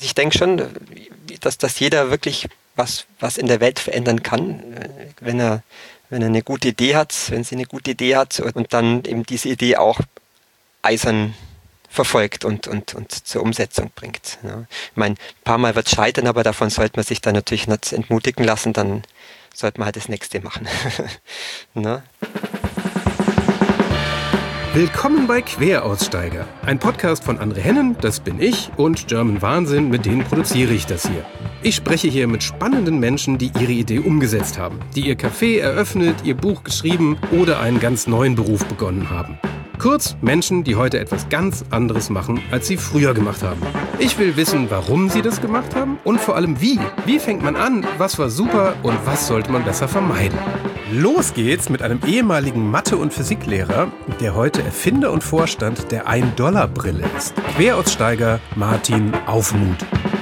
ich denke schon, dass jeder wirklich was in der Welt verändern kann, wenn er eine gute Idee hat, wenn sie eine gute Idee hat und dann eben diese Idee auch eisern verfolgt und zur Umsetzung bringt. Ja. Ich meine, ein paar Mal wird es scheitern, aber davon sollte man sich dann natürlich nicht entmutigen lassen, dann sollte man halt das Nächste machen. Ne? Willkommen bei Queraussteiger, ein Podcast von André Hennen, das bin ich, und German Wahnsinn, mit denen produziere ich das hier. Ich spreche hier mit spannenden Menschen, die ihre Idee umgesetzt haben, die ihr Café eröffnet, ihr Buch geschrieben oder einen ganz neuen Beruf begonnen haben. Kurz, Menschen, die heute etwas ganz anderes machen, als sie früher gemacht haben. Ich will wissen, warum sie das gemacht haben und vor allem wie. Wie fängt man an, was war super und was sollte man besser vermeiden? Los geht's mit einem ehemaligen Mathe- und Physiklehrer, der heute Erfinder und Vorstand der 1-Dollar-Brille ist. Queraussteiger Martin Aufmuth.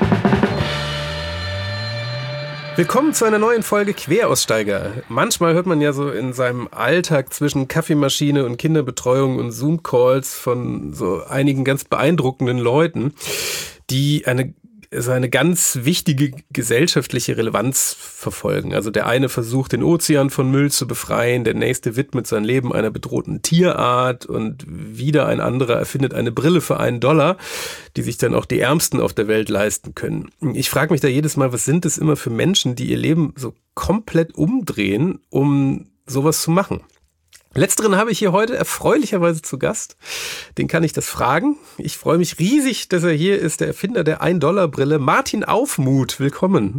Willkommen zu einer neuen Folge Queraussteiger. Manchmal hört man ja so in seinem Alltag zwischen Kaffeemaschine und Kinderbetreuung und Zoom-Calls von so einigen ganz beeindruckenden Leuten, die eine ganz wichtige gesellschaftliche Relevanz verfolgen. Also der eine versucht, den Ozean von Müll zu befreien, der nächste widmet sein Leben einer bedrohten Tierart und wieder ein anderer erfindet eine Brille für $1, die sich dann auch die Ärmsten auf der Welt leisten können. Ich frage mich da jedes Mal, was sind das immer für Menschen, die ihr Leben so komplett umdrehen, um sowas zu machen? Letzteren habe ich hier heute erfreulicherweise zu Gast. Den kann ich das fragen. Ich freue mich riesig, dass er hier ist, der Erfinder der 1-Dollar-Brille, Martin Aufmuth. Willkommen.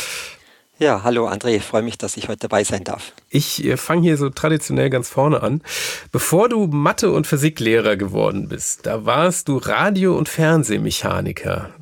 Ja, hallo André, ich freue mich, dass ich heute dabei sein darf. Ich fange hier so traditionell ganz vorne an. Bevor du Mathe- und Physiklehrer geworden bist, da warst du Radio- und Fernsehmechaniker.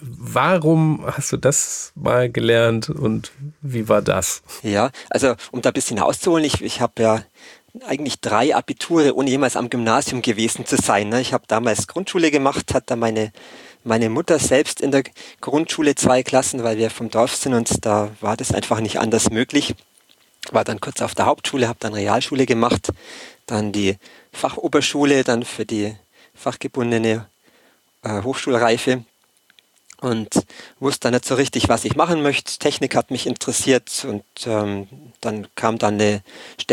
Warum hast du das mal gelernt und wie war das? Ja, also um da ein bisschen auszuholen, ich habe ja eigentlich 3 Abiture, ohne jemals am Gymnasium gewesen zu sein. Ich habe damals Grundschule gemacht, hatte meine Mutter selbst in der Grundschule 2 Klassen, weil wir vom Dorf sind und da war das einfach nicht anders möglich. War dann kurz auf der Hauptschule, habe dann Realschule gemacht, dann die Fachoberschule, dann für die fachgebundene Hochschulreife. Und wusste dann nicht so richtig, was ich machen möchte. Technik hat mich interessiert und dann kam dann eine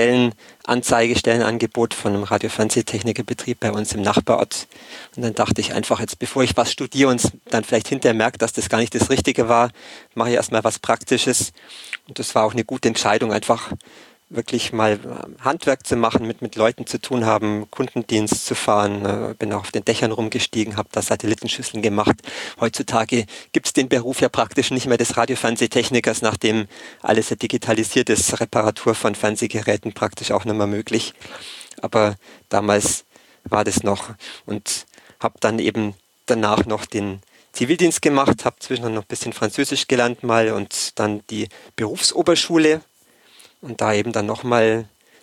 Stellenangebot von einem Radio-Fernsehtechnikerbetrieb bei uns im Nachbarort. Und dann dachte ich einfach, jetzt bevor ich was studiere und dann vielleicht hinterher merke, dass das gar nicht das Richtige war, mache ich erstmal was Praktisches. Und das war auch eine gute Entscheidung, einfach wirklich mal Handwerk zu machen, mit Leuten zu tun haben, Kundendienst zu fahren. Bin auch auf den Dächern rumgestiegen, habe da Satellitenschüsseln gemacht. Heutzutage gibt es den Beruf ja praktisch nicht mehr des Radio-Fernsehtechnikers, nachdem alles ja digitalisiert ist, Reparatur von Fernsehgeräten praktisch auch nicht mehr möglich. Aber damals war das noch und habe dann eben danach noch den Zivildienst gemacht, habe zwischendurch noch ein bisschen Französisch gelernt mal und dann die Berufsoberschule. Und da eben dann nochmal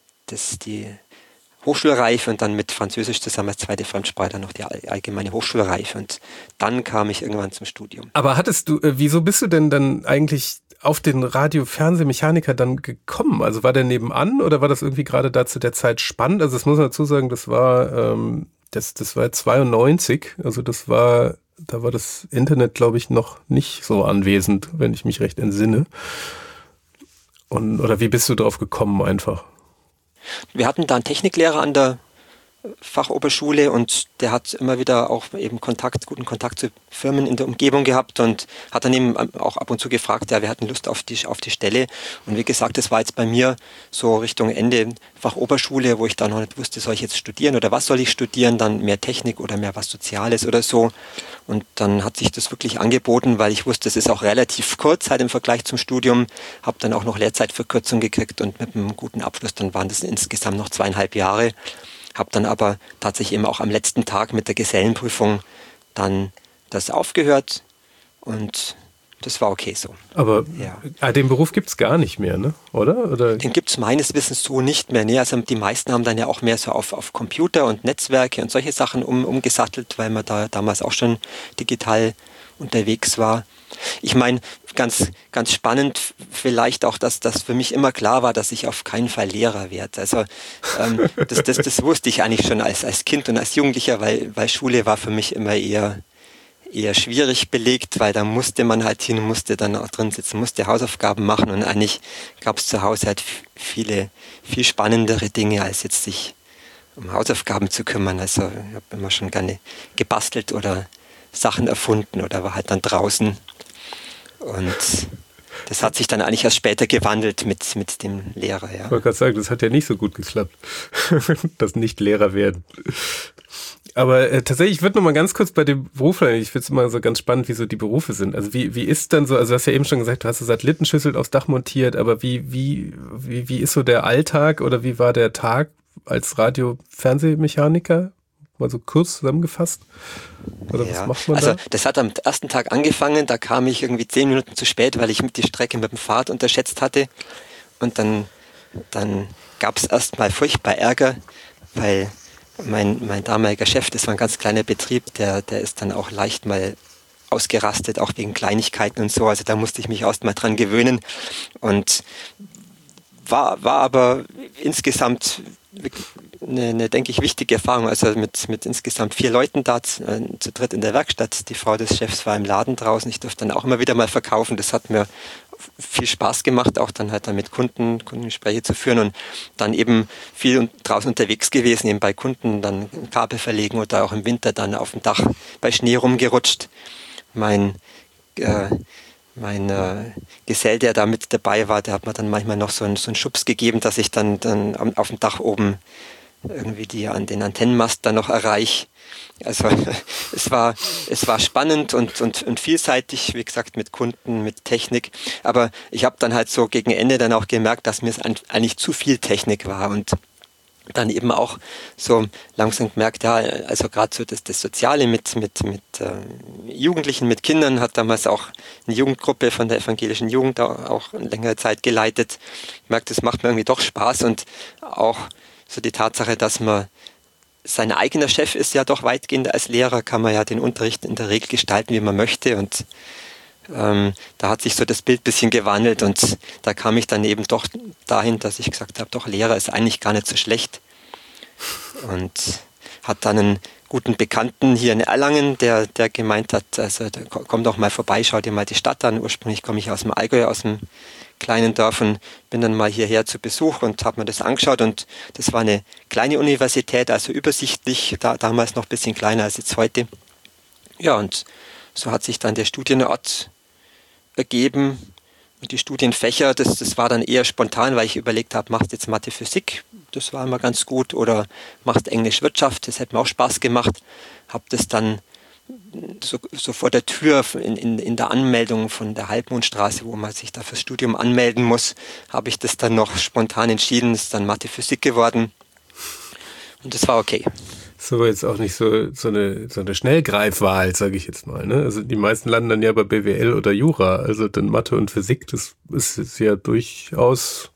die Hochschulreife und dann mit Französisch zusammen als zweite Fremdsprache dann noch die allgemeine Hochschulreife. Und dann kam ich irgendwann zum Studium. Aber wieso bist du denn dann eigentlich auf den Radio-Fernsehmechaniker dann gekommen? Also war der nebenan oder war das irgendwie gerade da zu der Zeit spannend? Also das muss man dazu sagen, das war 92, also da war das Internet, glaube ich, noch nicht so anwesend, wenn ich mich recht entsinne. Oder wie bist du drauf gekommen einfach? Wir hatten da einen Techniklehrer an der Fachoberschule und der hat immer wieder auch eben guten Kontakt zu Firmen in der Umgebung gehabt und hat dann eben auch ab und zu gefragt, ja, wir hatten Lust auf die Stelle. Und wie gesagt, das war jetzt bei mir so Richtung Ende Fachoberschule, wo ich dann noch nicht wusste, soll ich jetzt studieren oder was soll ich studieren, dann mehr Technik oder mehr was Soziales oder so. Und dann hat sich das wirklich angeboten, weil ich wusste, es ist auch relativ kurz halt im Vergleich zum Studium, habe dann auch noch Lehrzeitverkürzung gekriegt und mit einem guten Abschluss, dann waren das insgesamt noch 2,5 Jahre. Habe dann aber tatsächlich eben auch am letzten Tag mit der Gesellenprüfung dann das aufgehört und das war okay so. Aber ja. Den Beruf gibt es gar nicht mehr, ne? Oder? Den gibt es meines Wissens so nicht mehr. Nee, also die meisten haben dann ja auch mehr so auf Computer und Netzwerke und solche Sachen umgesattelt, weil man da damals auch schon digital unterwegs war. Ich meine, ganz, ganz spannend vielleicht auch, dass das für mich immer klar war, dass ich auf keinen Fall Lehrer werde. Also das wusste ich eigentlich schon als Kind und als Jugendlicher, weil Schule war für mich immer eher eher schwierig belegt, weil da musste man halt hin, musste dann auch drin sitzen, musste Hausaufgaben machen und eigentlich gab es zu Hause halt viel spannendere Dinge, als jetzt sich um Hausaufgaben zu kümmern. Also ich habe immer schon gerne gebastelt oder Sachen erfunden oder war halt dann draußen. Und das hat sich dann eigentlich erst später gewandelt mit dem Lehrer. Ja. Ich wollte gerade sagen, das hat ja nicht so gut geklappt, das Nicht-Lehrer werden. Aber tatsächlich, ich würde noch mal ganz kurz bei dem Beruf, ich finde es immer so ganz spannend, wie so die Berufe sind. Also wie ist dann so, also du hast ja eben schon gesagt, du hast eine Satellitenschüssel aufs Dach montiert, aber wie ist so der Alltag oder wie war der Tag als Radio-Fernsehmechaniker? Mal so kurz zusammengefasst? Oder was macht man da? Also das hat am ersten Tag angefangen, da kam ich irgendwie 10 Minuten zu spät, weil ich die Strecke mit dem Fahrrad unterschätzt hatte. Und dann gab es erstmal furchtbar Ärger, weil mein damaliger Chef, das war ein ganz kleiner Betrieb, der ist dann auch leicht mal ausgerastet, auch wegen Kleinigkeiten und so. Also da musste ich mich erst mal dran gewöhnen. Und war aber insgesamt eine, denke ich, wichtige Erfahrung. Also mit insgesamt 4 Leuten da, zu dritt in der Werkstatt. Die Frau des Chefs war im Laden draußen. Ich durfte dann auch immer wieder mal verkaufen. Das hat mir viel Spaß gemacht, auch dann halt mit Kundengespräche zu führen und dann eben viel draußen unterwegs gewesen, eben bei Kunden dann Kabel verlegen oder auch im Winter dann auf dem Dach bei Schnee rumgerutscht. Mein Gesell, der da mit dabei war, der hat mir dann manchmal noch so einen Schubs gegeben, dass ich dann auf dem Dach oben irgendwie den Antennenmast dann noch erreiche. Also es war spannend und vielseitig, wie gesagt, mit Kunden, mit Technik. Aber ich habe dann halt so gegen Ende dann auch gemerkt, dass mir es eigentlich zu viel Technik war und dann eben auch so langsam gemerkt, ja, also gerade so das Soziale mit Jugendlichen, mit Kindern, hat damals auch eine Jugendgruppe von der evangelischen Jugend auch eine längere Zeit geleitet. Ich merke, das macht mir irgendwie doch Spaß und auch so die Tatsache, dass man sein eigener Chef ist ja doch weitgehend als Lehrer, kann man ja den Unterricht in der Regel gestalten, wie man möchte und da hat sich so das Bild ein bisschen gewandelt und da kam ich dann eben doch dahin, dass ich gesagt habe, doch Lehrer ist eigentlich gar nicht so schlecht und hat dann einen guten Bekannten hier in Erlangen, der gemeint hat, also komm doch mal vorbei, schau dir mal die Stadt an. Ursprünglich komme ich aus dem Allgäu, aus dem kleinen Dorf und bin dann mal hierher zu Besuch und habe mir das angeschaut und das war eine kleine Universität, also übersichtlich, damals noch ein bisschen kleiner als jetzt heute. Ja, und so hat sich dann der Studienort ergeben und die Studienfächer, das war dann eher spontan, weil ich überlegt habe, machst jetzt Mathe, Physik, das war immer ganz gut, oder machst Englisch, Wirtschaft, das hat mir auch Spaß gemacht, habe das dann so vor der Tür in der Anmeldung von der Halbmondstraße, wo man sich da fürs Studium anmelden muss, habe ich das dann noch spontan entschieden, ist dann Mathe, Physik geworden und das war okay. So jetzt auch nicht so eine Schnellgreifwahl, sage ich jetzt mal. Ne? Also die meisten landen dann ja bei BWL oder Jura. Also dann Mathe und Physik, das ist ja durchaus,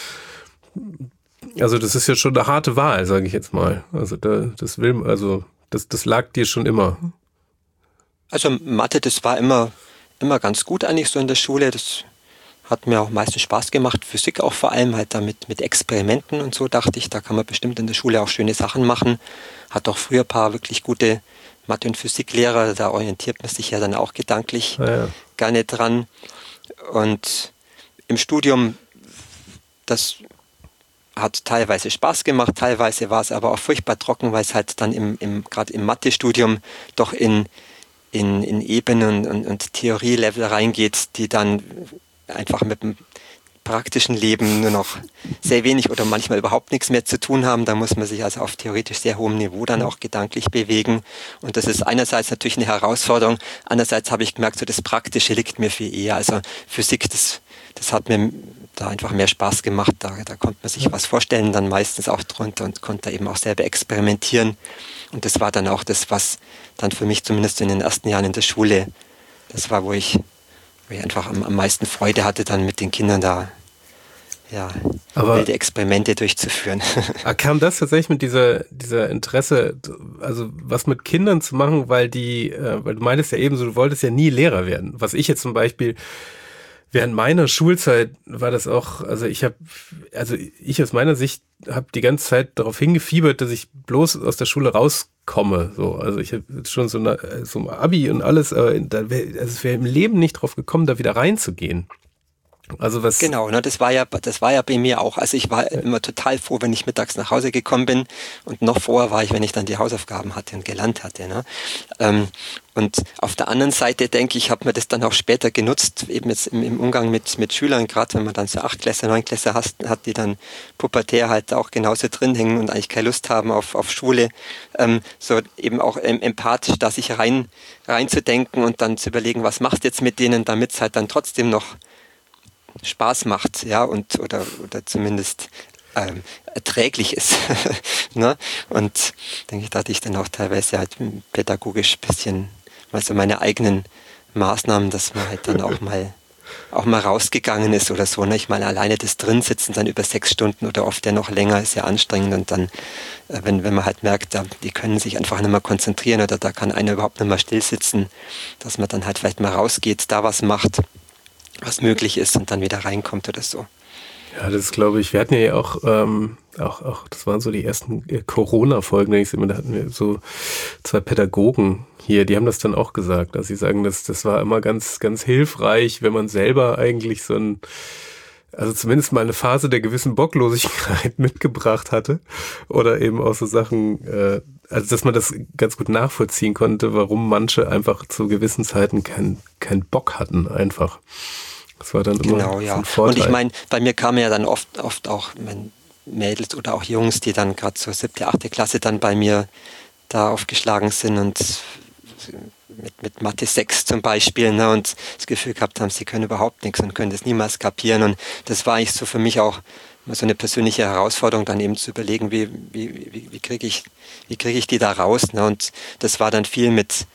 also das ist ja schon eine harte Wahl, sage ich jetzt mal. Also das lag dir schon immer. Also Mathe, das war immer ganz gut eigentlich so in der Schule. Das hat mir auch meistens Spaß gemacht. Physik auch vor allem halt damit mit Experimenten und so, dachte ich, da kann man bestimmt in der Schule auch schöne Sachen machen. Hat auch früher ein paar wirklich gute Mathe- und Physiklehrer, da orientiert man sich ja dann auch gedanklich gerne dran. Und im Studium, das hat teilweise Spaß gemacht, teilweise war es aber auch furchtbar trocken, weil es halt dann gerade im Mathe-Studium doch in Ebenen und Theorie-Level reingeht, die dann einfach mit dem praktischen Leben nur noch sehr wenig oder manchmal überhaupt nichts mehr zu tun haben. Da muss man sich also auf theoretisch sehr hohem Niveau dann auch gedanklich bewegen. Und das ist einerseits natürlich eine Herausforderung, andererseits habe ich gemerkt, so das Praktische liegt mir viel eher. Also Physik, das hat mir da einfach mehr Spaß gemacht. Da konnte man sich was vorstellen, dann meistens auch drunter und konnte da eben auch selber experimentieren. Und das war dann auch das, was dann für mich zumindest in den ersten Jahren in der Schule, das war, wo ich einfach am meisten Freude hatte, dann mit den Kindern da wilde Experimente durchzuführen. Kam das tatsächlich mit dieser Interesse, also was mit Kindern zu machen, weil du meintest ja eben so, du wolltest ja nie Lehrer werden. Was ich jetzt zum Beispiel während meiner Schulzeit war das auch, also ich aus meiner Sicht habe die ganze Zeit darauf hingefiebert, dass ich bloß aus der Schule raus komme. So. Also ich habe schon so ein Abi und alles, aber es wäre im Leben nicht drauf gekommen, da wieder reinzugehen. Also was? Genau, ne, das war ja bei mir auch. Also ich war immer total froh, wenn ich mittags nach Hause gekommen bin, und noch vorher war ich, wenn ich dann die Hausaufgaben hatte und gelernt hatte. Ne? Und auf der anderen Seite denke ich, habe mir das dann auch später genutzt, eben jetzt im Umgang mit Schülern, gerade wenn man dann so 8-Klässler, 9-Klässler hat, die dann pubertär halt auch genauso drin hängen und eigentlich keine Lust haben auf Schule, so eben auch empathisch da sich reinzudenken und dann zu überlegen, was machst du jetzt mit denen, damit es halt dann trotzdem noch Spaß macht, ja, oder zumindest erträglich ist. Ne? Und denke ich, da hatte ich dann auch teilweise halt pädagogisch ein bisschen mal so meine eigenen Maßnahmen, dass man halt dann auch mal rausgegangen ist oder so. Ne? Ich meine, alleine das Drinsitzen dann über 6 Stunden oder oft ja noch länger ist ja anstrengend, und dann, wenn man halt merkt, die können sich einfach nicht mehr konzentrieren oder da kann einer überhaupt nicht mehr still sitzen, dass man dann halt vielleicht mal rausgeht, da was macht, was möglich ist, und dann wieder reinkommt oder so. Ja, das glaube ich. Wir hatten ja auch, das waren so die ersten Corona-Folgen, da hatten wir so 2 Pädagogen hier, die haben das dann auch gesagt. Also sie sagen, das war immer ganz, ganz hilfreich, wenn man selber eigentlich also zumindest mal eine Phase der gewissen Bocklosigkeit mitgebracht hatte. Oder eben auch so Sachen, also dass man das ganz gut nachvollziehen konnte, warum manche einfach zu gewissen Zeiten keinen Bock hatten einfach. Das war dann immer genau, ja. So und ich meine, bei mir kamen ja dann oft auch Mädels oder auch Jungs, die dann gerade zur 7., 8. Klasse dann bei mir da aufgeschlagen sind und mit Mathe 6 zum Beispiel, ne, und das Gefühl gehabt haben, sie können überhaupt nichts und können das niemals kapieren. Und das war eigentlich so für mich auch mal so eine persönliche Herausforderung, dann eben zu überlegen, wie kriege ich die da raus. Ne? Und das war dann viel mit,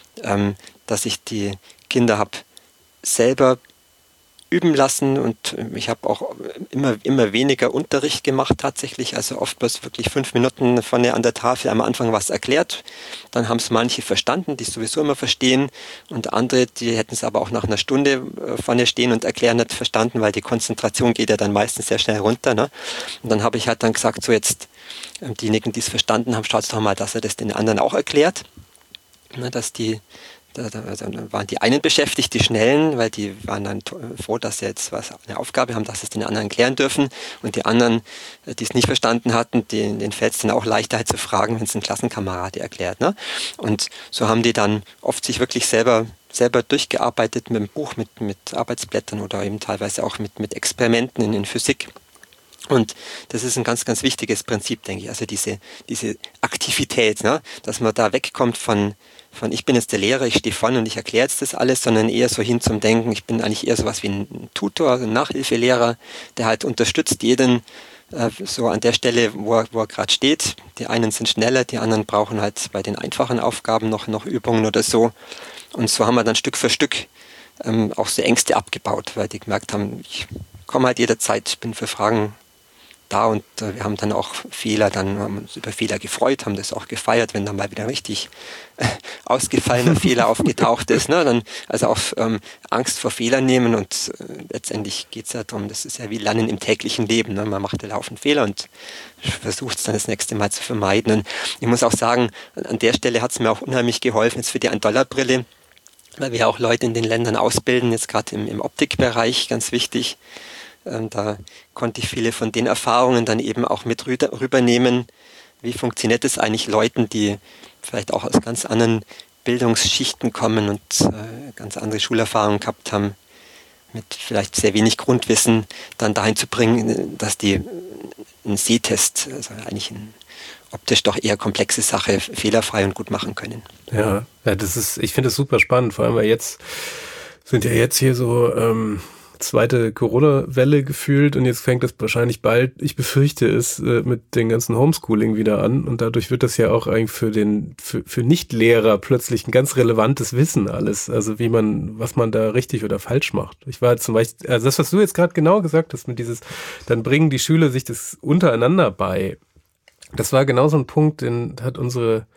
dass ich die Kinder habe selber üben lassen, und ich habe auch immer weniger Unterricht gemacht tatsächlich, also oft bloß wirklich 5 Minuten vorne an der Tafel am Anfang was erklärt, dann haben es manche verstanden, die es sowieso immer verstehen, und andere, die hätten es aber auch nach einer Stunde vorne stehen und erklären nicht verstanden, weil die Konzentration geht ja dann meistens sehr schnell runter. Ne? Und dann habe ich halt dann gesagt, so jetzt, diejenigen, die es verstanden haben, schaut doch mal, dass er das den anderen auch erklärt, ne, dass die Da waren die einen beschäftigt, die Schnellen, weil die waren dann froh, dass sie jetzt eine Aufgabe haben, dass sie es den anderen klären dürfen. Und die anderen, die es nicht verstanden hatten, denen fällt es dann auch leichter halt zu fragen, wenn es ein Klassenkamerad erklärt. Ne? Und so haben die dann oft sich wirklich selber durchgearbeitet mit dem Buch, mit Arbeitsblättern oder eben teilweise auch mit Experimenten in Physik. Und das ist ein ganz, ganz wichtiges Prinzip, denke ich. Also diese Aktivität, ne? Dass man da wegkommt von ich bin jetzt der Lehrer, ich stehe vorne und ich erkläre jetzt das alles, sondern eher so hin zum Denken, ich bin eigentlich eher sowas wie ein Tutor, ein Nachhilfelehrer, der halt unterstützt jeden so an der Stelle, wo er gerade steht. Die einen sind schneller, die anderen brauchen halt bei den einfachen Aufgaben noch Übungen oder so. Und so haben wir dann Stück für Stück auch so Ängste abgebaut, weil die gemerkt haben, ich komme halt jederzeit, bin für Fragen da, und wir haben dann auch haben uns über Fehler gefreut, haben das auch gefeiert, wenn dann mal wieder richtig ausgefallener Fehler aufgetaucht ist. Ne? Dann also auch Angst vor Fehlern nehmen, und letztendlich geht es ja darum, das ist ja wie Lernen im täglichen Leben. Ne? Man macht ja laufend Fehler und versucht es dann das nächste Mal zu vermeiden. Und ich muss auch sagen, an der Stelle hat es mir auch unheimlich geholfen, jetzt für die $1-Brille, weil wir auch Leute in den Ländern ausbilden, jetzt gerade im Optikbereich, ganz wichtig. Da konnte ich viele von den Erfahrungen dann eben auch mit rübernehmen. Wie funktioniert es eigentlich Leuten, die vielleicht auch aus ganz anderen Bildungsschichten kommen und ganz andere Schulerfahrungen gehabt haben, mit vielleicht sehr wenig Grundwissen, dann dahin zu bringen, dass die einen Sehtest, also eigentlich optisch doch eher komplexe Sache, fehlerfrei und gut machen können. Ja, ich finde das super spannend, vor allem weil sind ja jetzt hier so zweite Corona-Welle gefühlt, und jetzt fängt das wahrscheinlich bald, ich befürchte es, mit dem ganzen Homeschooling wieder an, und dadurch wird das ja auch eigentlich für Nicht-Lehrer plötzlich ein ganz relevantes Wissen alles, also was man da richtig oder falsch macht. Ich war zum Beispiel, also das, was du jetzt gerade genau gesagt hast, dann bringen die Schüler sich das untereinander bei. Das war genau so ein Punkt, den hat unsere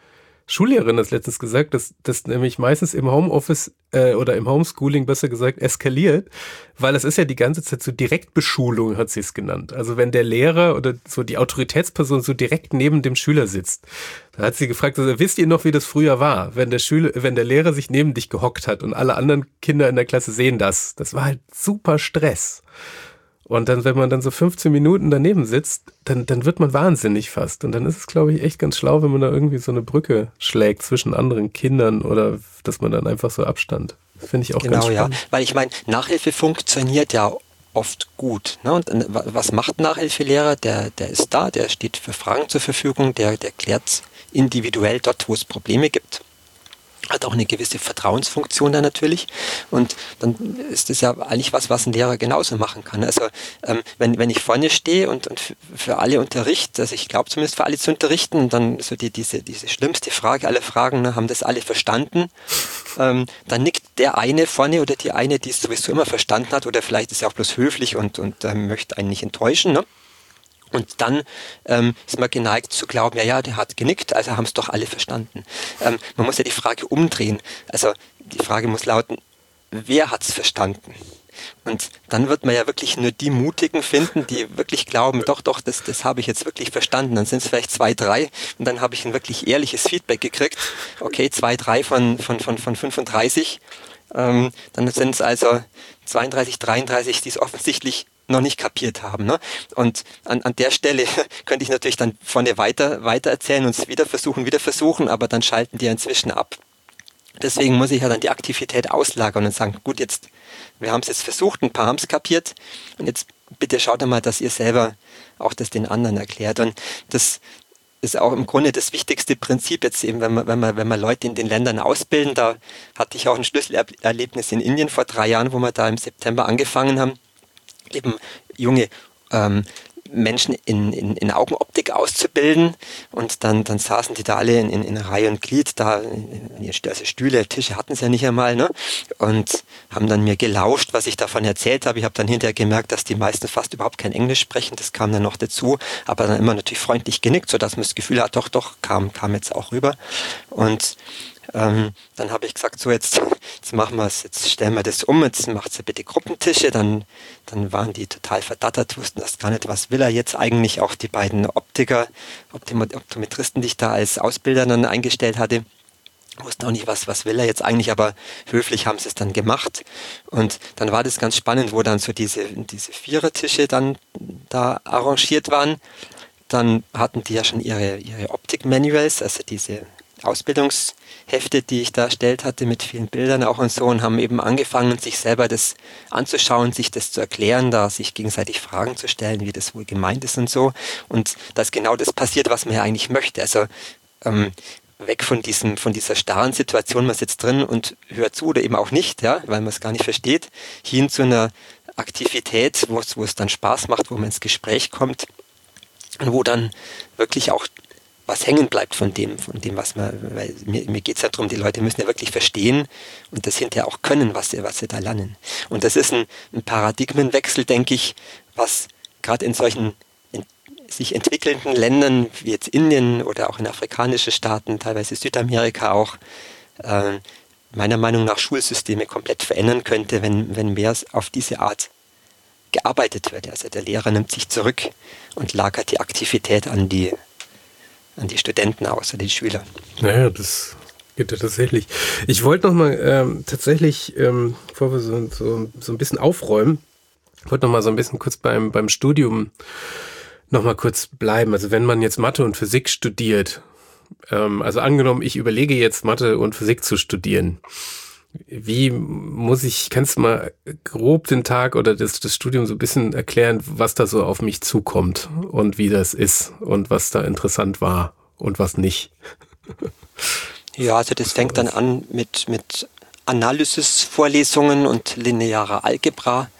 Schullehrerin hat letztens gesagt, dass das nämlich meistens im Homeoffice oder im Homeschooling besser gesagt eskaliert, weil es ist ja die ganze Zeit so Direktbeschulung, hat sie es genannt. Also wenn der Lehrer oder so die Autoritätsperson so direkt neben dem Schüler sitzt, da hat sie gefragt, also, wisst ihr noch, wie das früher war, wenn der Lehrer sich neben dich gehockt hat und alle anderen Kinder in der Klasse sehen das. Das war halt super Stress. Und dann, wenn man dann so 15 Minuten daneben sitzt, dann wird man wahnsinnig fast. Und dann ist es, glaube ich, echt ganz schlau, wenn man da irgendwie so eine Brücke schlägt zwischen anderen Kindern oder dass man dann einfach so Abstand. Das finde ich auch ganz spannend. Genau, ja. Weil ich meine, Nachhilfe funktioniert ja oft gut. Ne? Und was macht ein Nachhilfelehrer? Der ist da, der steht für Fragen zur Verfügung, der klärt individuell dort, wo es Probleme gibt. Hat auch eine gewisse Vertrauensfunktion da natürlich. Und dann ist das ja eigentlich was ein Lehrer genauso machen kann. Also wenn ich vorne stehe und für alle unterrichte, also ich glaube zumindest für alle zu unterrichten, und dann so diese schlimmste Frage aller Fragen, ne, haben das alle verstanden, dann nickt der eine vorne oder die eine, die es sowieso immer verstanden hat, oder vielleicht ist er auch bloß höflich und möchte einen nicht enttäuschen, ne? Und dann ist man geneigt zu glauben, ja, der hat genickt, also haben es doch alle verstanden. Man muss ja die Frage umdrehen. Also die Frage muss lauten, wer hat es verstanden? Und dann wird man ja wirklich nur die Mutigen finden, die wirklich glauben, doch, das habe ich jetzt wirklich verstanden. Dann sind es vielleicht 2, 3 und dann habe ich ein wirklich ehrliches Feedback gekriegt. Okay, 2, 3 von 35. Dann sind es also 32, 33, die es offensichtlich noch nicht kapiert haben. Ne? Und an der Stelle könnte ich natürlich dann vorne weiter erzählen und es wieder versuchen, aber dann schalten die inzwischen ab. Deswegen muss ich ja dann die Aktivität auslagern und sagen, gut, wir haben es jetzt versucht, ein paar haben es kapiert und jetzt bitte schaut einmal, dass ihr selber auch das den anderen erklärt. Und das ist auch im Grunde das wichtigste Prinzip jetzt eben, wenn man Leute in den Ländern ausbilden. Da hatte ich auch ein Schlüsselerlebnis in Indien vor 3 Jahren, wo wir da im September angefangen haben, eben junge Menschen in Augenoptik auszubilden, und dann saßen die da alle in Reihe und Glied da, also Stühle, Tische hatten sie ja nicht einmal, ne? Und haben dann mir gelauscht, was ich davon erzählt habe. Ich habe dann hinterher gemerkt, dass die meisten fast überhaupt kein Englisch sprechen, das kam dann noch dazu, aber dann immer natürlich freundlich genickt, sodass man das Gefühl hat, doch, kam jetzt auch rüber. Und dann habe ich gesagt, so jetzt machen wir es, jetzt stellen wir das um, jetzt macht sie bitte Gruppentische, dann waren die total verdattert, wussten das gar nicht, was will er jetzt eigentlich, auch die beiden Optometristen, die ich da als Ausbilder dann eingestellt hatte, wussten auch nicht, was will er jetzt eigentlich, aber höflich haben sie es dann gemacht. Und dann war das ganz spannend, wo dann so diese Vierertische dann da arrangiert waren. Dann hatten die ja schon ihre Optik-Manuals, also diese Ausbildungshefte, die ich da erstellt hatte mit vielen Bildern auch und so, und haben eben angefangen, sich selber das anzuschauen, sich das zu erklären, da sich gegenseitig Fragen zu stellen, wie das wohl gemeint ist und so. Und dass genau das passiert, was man ja eigentlich möchte. Also weg von dieser starren Situation, man sitzt drin und hört zu oder eben auch nicht, ja, weil man es gar nicht versteht, hin zu einer Aktivität, wo es dann Spaß macht, wo man ins Gespräch kommt und wo dann wirklich auch was hängen bleibt von dem, was weil mir geht es ja darum, die Leute müssen ja wirklich verstehen und das hinterher auch können, was sie da lernen. Und das ist ein Paradigmenwechsel, denke ich, was gerade in solchen sich entwickelnden Ländern wie jetzt Indien oder auch in afrikanischen Staaten, teilweise Südamerika auch, meiner Meinung nach Schulsysteme komplett verändern könnte, wenn mehr auf diese Art gearbeitet wird. Also der Lehrer nimmt sich zurück und lagert die Aktivität an die Studenten aus, an die Schüler. Naja, das geht ja tatsächlich. Ich wollte nochmal tatsächlich, bevor wir so ein bisschen aufräumen, wollte nochmal so ein bisschen kurz beim Studium nochmal kurz bleiben. Also wenn man jetzt Mathe und Physik studiert, also angenommen, ich überlege jetzt Mathe und Physik zu studieren, kannst du mal grob den Tag oder das Studium so ein bisschen erklären, was da so auf mich zukommt und wie das ist und was da interessant war und was nicht? Ja, also das fängt dann an mit Analysis-Vorlesungen und linearer Algebra.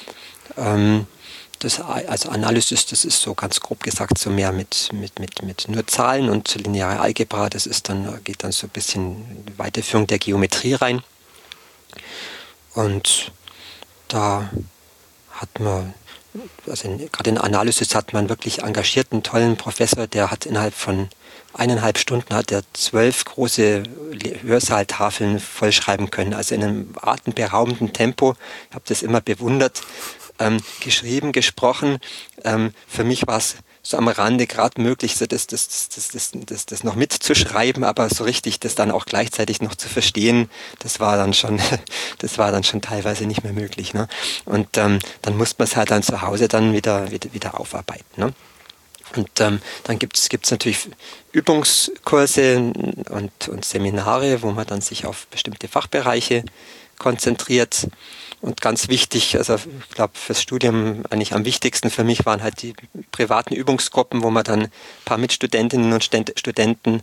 Also Analysis, das ist so ganz grob gesagt so mehr mit nur Zahlen, und lineare Algebra, das geht dann so ein bisschen Weiterführung der Geometrie rein. Und da hat man, also gerade in Analysis hat man wirklich engagierten, tollen Professor, der hat innerhalb von 1,5 Stunden hat er 12 große Hörsaaltafeln vollschreiben können, also in einem atemberaubenden Tempo. Ich habe das immer bewundert. Geschrieben, gesprochen. Für mich war es so am Rande gerade möglich, so das noch mitzuschreiben, aber so richtig das dann auch gleichzeitig noch zu verstehen, das war dann schon teilweise nicht mehr möglich. Ne? Und dann musste man es halt dann zu Hause dann wieder aufarbeiten. Ne? Und dann gibt's natürlich Übungskurse und Seminare, wo man dann sich auf bestimmte Fachbereiche konzentriert. Und ganz wichtig, also ich glaube fürs Studium eigentlich am wichtigsten für mich waren halt die privaten Übungsgruppen, wo man dann ein paar Mitstudentinnen und Studenten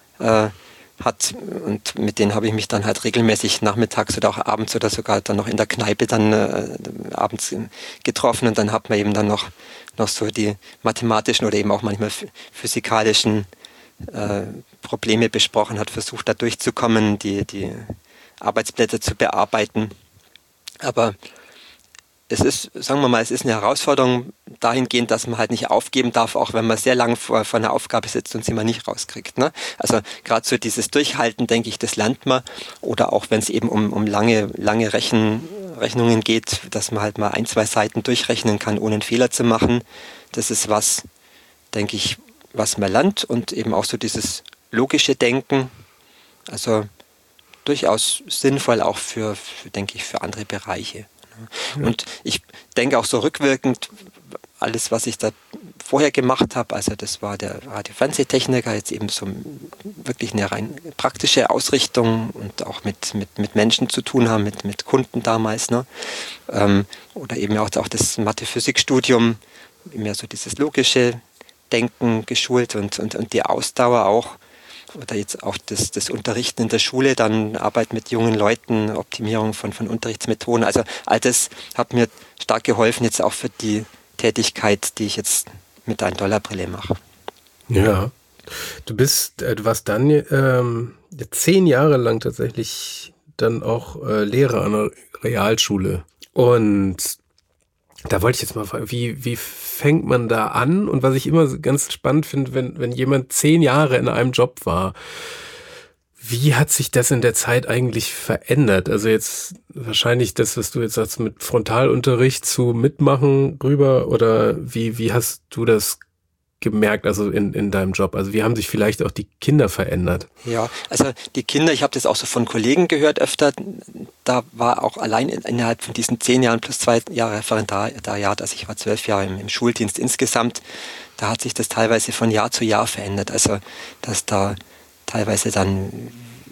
hat, und mit denen habe ich mich dann halt regelmäßig nachmittags oder auch abends oder sogar dann noch in der Kneipe dann abends getroffen, und dann hat man eben dann noch so die mathematischen oder eben auch manchmal physikalischen Probleme besprochen, hat versucht da durchzukommen, die Arbeitsblätter zu bearbeiten. Aber es ist, sagen wir mal, es ist eine Herausforderung dahingehend, dass man halt nicht aufgeben darf, auch wenn man sehr lange vor einer Aufgabe sitzt und sie mal nicht rauskriegt. Ne? Also gerade so dieses Durchhalten, denke ich, das lernt man. Oder auch wenn es eben um lange Rechnungen geht, dass man halt mal 1-2 Seiten durchrechnen kann, ohne einen Fehler zu machen. Das ist was, denke ich, was man lernt, und eben auch so dieses logische Denken. Also durchaus sinnvoll auch denke ich, für andere Bereiche. Ja. Und ich denke auch so rückwirkend, alles, was ich da vorher gemacht habe, also das war der Radio-Fernsehtechniker, jetzt eben so wirklich eine rein praktische Ausrichtung und auch mit Menschen zu tun haben, mit Kunden damals. Ne? Oder eben auch das Mathe-Physik-Studium, mehr so dieses logische Denken geschult und die Ausdauer auch. Oder jetzt auch das Unterrichten in der Schule, dann Arbeit mit jungen Leuten, Optimierung von Unterrichtsmethoden. Also all das hat mir stark geholfen, jetzt auch für die Tätigkeit, die ich jetzt mit der $1-Brille mache. Ja, du warst dann 10 Jahre lang tatsächlich dann auch Lehrer an einer Realschule. Und da wollte ich jetzt mal fragen, wie fängt man da an? Und was ich immer ganz spannend finde, wenn jemand 10 Jahre in einem Job war, wie hat sich das in der Zeit eigentlich verändert? Also jetzt wahrscheinlich das, was du jetzt sagst, mit Frontalunterricht zu Mitmachen rüber, oder wie hast du das gemerkt, also in deinem Job? Also wie haben sich vielleicht auch die Kinder verändert? Ja, also die Kinder, ich habe das auch so von Kollegen gehört öfter, da war auch allein innerhalb von diesen 10 Jahren plus 2 Jahre Referendariat, also ich war 12 Jahre im Schuldienst insgesamt, da hat sich das teilweise von Jahr zu Jahr verändert, also dass da teilweise dann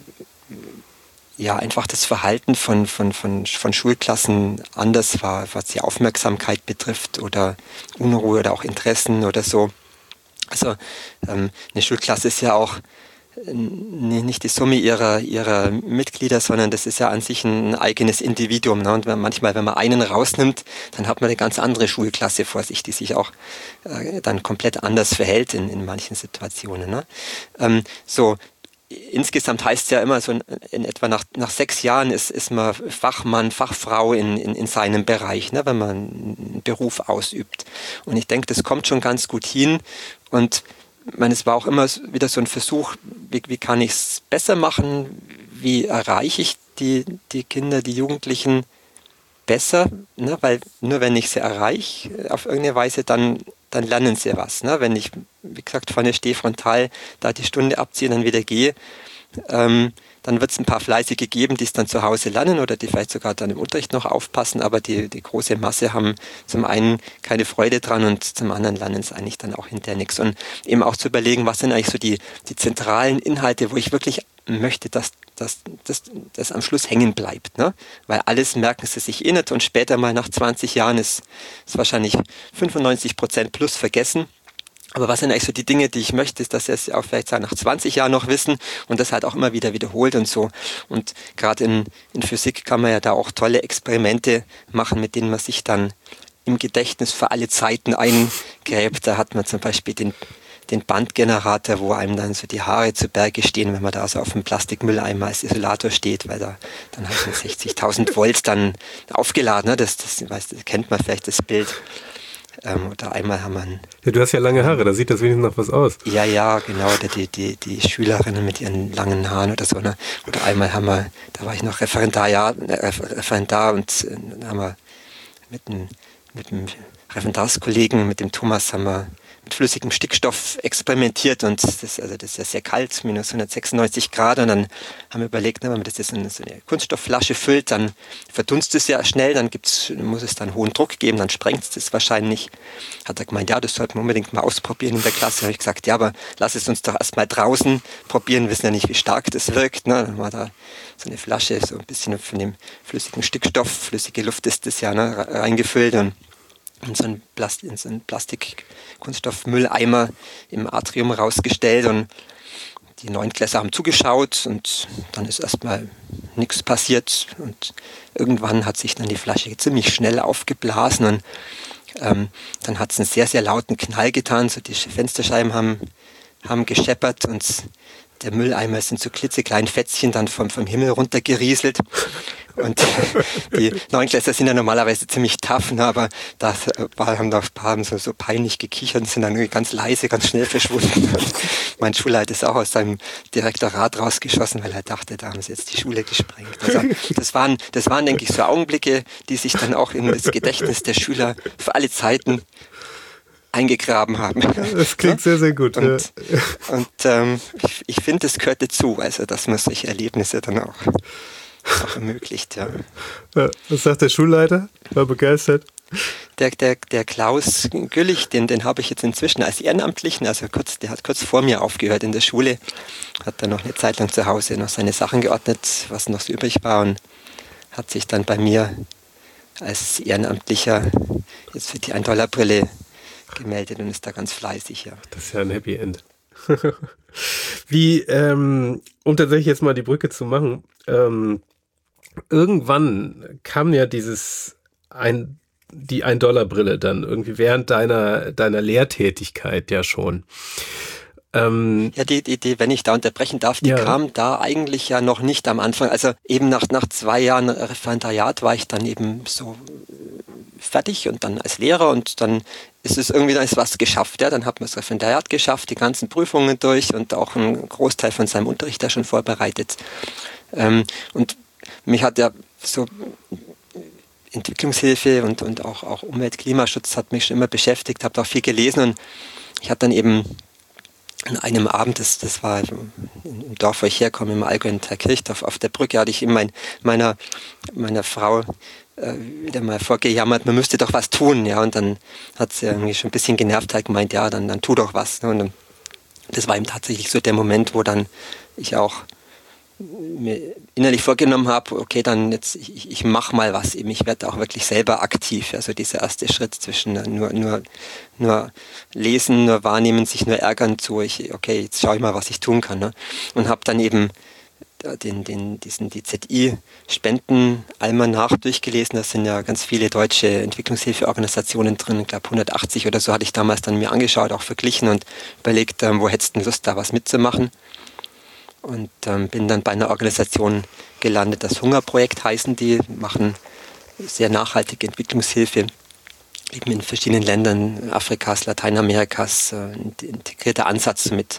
ja einfach das Verhalten von Schulklassen anders war, was die Aufmerksamkeit betrifft oder Unruhe oder auch Interessen oder so. Also eine Schulklasse ist ja auch nicht die Summe ihrer Mitglieder, sondern das ist ja an sich ein eigenes Individuum. Ne? Und manchmal, wenn man einen rausnimmt, dann hat man eine ganz andere Schulklasse vor sich, die sich auch dann komplett anders verhält in manchen Situationen. Ne? Insgesamt heißt es ja immer so, in etwa nach 6 Jahren ist man Fachmann, Fachfrau in seinem Bereich, ne, wenn man einen Beruf ausübt. Und ich denke, das kommt schon ganz gut hin. Und es war auch immer wieder so ein Versuch, wie kann ich es besser machen? Wie erreiche ich die Kinder, die Jugendlichen besser? Ne? Weil nur wenn ich sie erreiche, auf irgendeine Weise, dann lernen sie was. Ne? Wenn ich, wie gesagt, vorne stehe, frontal, da die Stunde abziehe, dann wieder gehe, dann wird es ein paar Fleißige geben, die es dann zu Hause lernen oder die vielleicht sogar dann im Unterricht noch aufpassen, aber die große Masse haben zum einen keine Freude dran und zum anderen lernen es eigentlich dann auch hinterher nichts. Und eben auch zu überlegen, was sind eigentlich so die zentralen Inhalte, wo ich wirklich möchte, dass das am Schluss hängen bleibt. Ne? Weil alles merken sie sich nicht und später mal nach 20 Jahren ist wahrscheinlich 95% plus vergessen. Aber was sind eigentlich so die Dinge, die ich möchte, dass sie es auch vielleicht nach 20 Jahren noch wissen und das halt auch immer wieder wiederholt und so. Und gerade in Physik kann man ja da auch tolle Experimente machen, mit denen man sich dann im Gedächtnis für alle Zeiten eingräbt. Da hat man zum Beispiel den Bandgenerator, wo einem dann so die Haare zu Berge stehen, wenn man da so auf dem Plastikmülleimer als Isolator steht, weil da dann halt mit 60.000 Volt dann aufgeladen, ne? Das kennt man vielleicht, das Bild. Oder einmal haben wir ja, du hast ja lange Haare, da sieht das wenigstens noch was aus. Ja, genau, oder die Schülerinnen mit ihren langen Haaren oder so, ne? Oder einmal haben wir, da war ich noch Referendar und da haben wir mit dem Referendarskollegen, mit dem Thomas, haben wir mit flüssigem Stickstoff experimentiert und das ist ja sehr kalt, minus 196 Grad, und dann haben wir überlegt, wenn man das jetzt in so eine Kunststoffflasche füllt, dann verdunstet es ja schnell, dann muss es dann hohen Druck geben, dann sprengt es das wahrscheinlich. Hat er gemeint, ja, das sollten wir unbedingt mal ausprobieren in der Klasse. Da habe ich gesagt, ja, aber lass es uns doch erst mal draußen probieren, wir wissen ja nicht, wie stark das wirkt. Ne? Dann haben wir da so eine Flasche, so ein bisschen von dem flüssigen Stickstoff, flüssige Luft ist das ja, ne, reingefüllt und in so einen Plastik-Kunststoffmülleimer im Atrium rausgestellt, und die Neunklässler haben zugeschaut und dann ist erstmal nichts passiert und irgendwann hat sich dann die Flasche ziemlich schnell aufgeblasen und dann hat es einen sehr, sehr lauten Knall getan, so die Fensterscheiben haben gescheppert und der Mülleimer sind so klitzekleine Fetzchen dann vom Himmel runtergerieselt. Und die Neunklässler sind ja normalerweise ziemlich tough, ne, aber da haben noch ein paar so peinlich gekichert und sind dann ganz leise, ganz schnell verschwunden. Und mein Schulleiter ist auch aus seinem Direktorat rausgeschossen, weil er dachte, da haben sie jetzt die Schule gesprengt. Also das waren, denke ich, so Augenblicke, die sich dann auch in das Gedächtnis der Schüler für alle Zeiten eingegraben haben. Das klingt sehr, sehr gut. Und ich finde, das gehört dazu, also dass man solche Erlebnisse dann auch ermöglicht, ja. Was sagt der Schulleiter? War begeistert? Der Klaus Güllich, den habe ich jetzt inzwischen als Ehrenamtlichen, also der hat kurz vor mir aufgehört in der Schule, hat dann noch eine Zeit lang zu Hause noch seine Sachen geordnet, was noch so übrig war, und hat sich dann bei mir als Ehrenamtlicher jetzt für die 1-Dollar-Brille gemeldet und ist da ganz fleißig, ja. Das ist ja ein Happy End. Wie, um tatsächlich jetzt mal die Brücke zu machen, irgendwann kam ja die 1-Dollar-Brille dann irgendwie während deiner Lehrtätigkeit ja schon. Ja, die, wenn ich da unterbrechen darf, die kam da eigentlich ja noch nicht am Anfang. Also eben nach 2 Jahren Referendariat war ich dann eben so fertig und dann als Lehrer, und dann ist es irgendwie, dann ist was geschafft. Ja? Dann hat man das Referendariat geschafft, die ganzen Prüfungen durch und auch einen Großteil von seinem Unterricht da schon vorbereitet. Und mich hat ja so Entwicklungshilfe und auch Umwelt-, Klimaschutz hat mich schon immer beschäftigt, habe auch viel gelesen, und ich hatte dann eben an einem Abend, das war im Dorf, wo ich herkomme, im Allgäu in Thalkirchdorf, auf der Brücke, hatte ich eben meiner Frau wieder mal vorgejammert, man müsste doch was tun, ja, und dann hat sie irgendwie schon ein bisschen genervt halt gemeint, ja, dann tu doch was, ne? Und dann, das war eben tatsächlich so der Moment, wo dann ich auch mir innerlich vorgenommen habe, okay, dann jetzt, ich mache mal was, eben, ich werde auch wirklich selber aktiv, also dieser erste Schritt zwischen nur lesen, nur wahrnehmen, sich nur ärgern zu, okay, jetzt schaue ich mal, was ich tun kann, ne? Und habe dann eben diesen DZI-Spenden-Almanach durchgelesen. Da sind ja ganz viele deutsche Entwicklungshilfeorganisationen drin. Ich glaube 180 oder so hatte ich damals dann mir angeschaut, auch verglichen und überlegt, wo hättest du Lust, da was mitzumachen. Und bin dann bei einer Organisation gelandet, das Hungerprojekt heißen die, machen sehr nachhaltige Entwicklungshilfe, eben in verschiedenen Ländern Afrikas, Lateinamerikas, ein integrierter Ansatz mit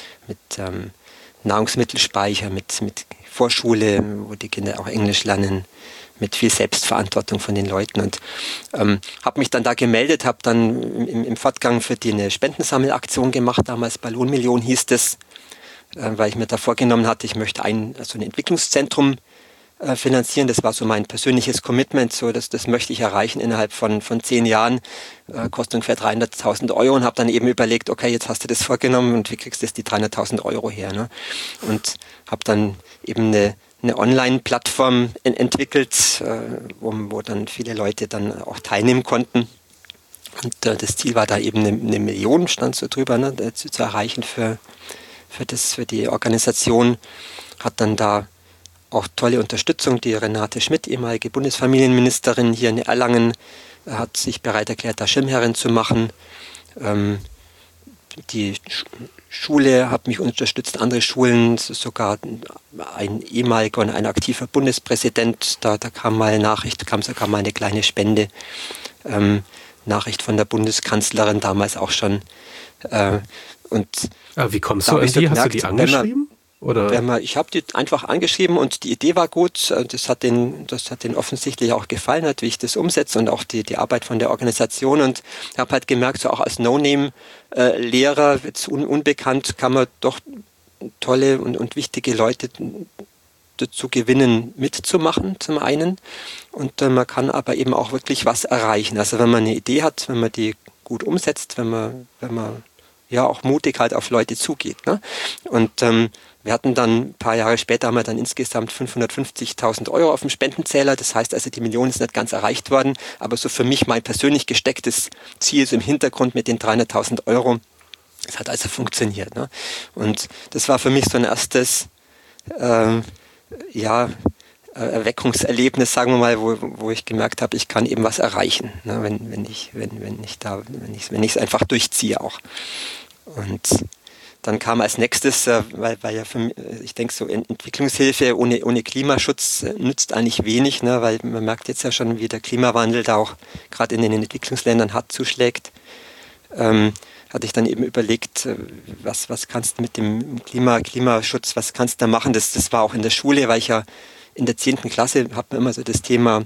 Nahrungsmittelspeicher, mit Vorschule, wo die Kinder auch Englisch lernen, mit viel Selbstverantwortung von den Leuten, und habe mich dann da gemeldet, habe dann im Fortgang für die eine Spendensammelaktion gemacht, damals Ballonmillion hieß das, weil ich mir da vorgenommen hatte, ich möchte ein Entwicklungszentrum finanzieren. Das war so mein persönliches Commitment, so das möchte ich erreichen innerhalb von 10 Jahren, kostet ungefähr 300.000 Euro, und habe dann eben überlegt, okay, jetzt hast du das vorgenommen und wie kriegst du jetzt die 300.000 Euro her, ne? Und habe dann eben eine Online-Plattform entwickelt, wo dann viele Leute dann auch teilnehmen konnten. Und das Ziel war da eben eine Million, stand so drüber, ne, zu erreichen für die Organisation. Hat dann da auch tolle Unterstützung. Die Renate Schmidt, ehemalige Bundesfamilienministerin hier in Erlangen, hat sich bereit erklärt, da Schirmherrin zu machen. die Schule hat mich unterstützt, andere Schulen, sogar ein ehemaliger und ein aktiver Bundespräsident, da kam mal eine Nachricht, kam sogar mal eine kleine Spende, Nachricht von der Bundeskanzlerin damals auch schon. Und aber wie kommst du an die? Hast du die angeschrieben? Oder? Ich habe die einfach angeschrieben und die Idee war gut. Das hat denen offensichtlich auch gefallen, wie ich das umsetze und auch die Arbeit von der Organisation. Und habe halt gemerkt, so auch als No-Name-Lehrer, jetzt unbekannt, kann man doch tolle und wichtige Leute dazu gewinnen, mitzumachen zum einen. Und man kann aber eben auch wirklich was erreichen. Also wenn man eine Idee hat, wenn man die gut umsetzt, wenn man ja auch mutig halt auf Leute zugeht. Ne? Und wir hatten dann ein paar Jahre später, haben wir dann insgesamt 550.000 Euro auf dem Spendenzähler. Das heißt also, die Million ist nicht ganz erreicht worden. Aber so für mich mein persönlich gestecktes Ziel ist im Hintergrund mit den 300.000 Euro. Das hat also funktioniert. Ne? Und das war für mich so ein erstes Erweckungserlebnis, sagen wir mal, wo ich gemerkt habe, ich kann eben was erreichen, ne? wenn ich es einfach durchziehe auch. Und dann kam als nächstes, weil ja für mich, ich denke so, Entwicklungshilfe ohne Klimaschutz nützt eigentlich wenig, ne? Weil man merkt jetzt ja schon, wie der Klimawandel da auch gerade in den Entwicklungsländern hart zuschlägt. Hatte ich dann eben überlegt, was kannst du mit dem Klimaschutz, was kannst du da machen? Das war auch in der Schule, weil ich ja in der 10. Klasse hat man immer so das Thema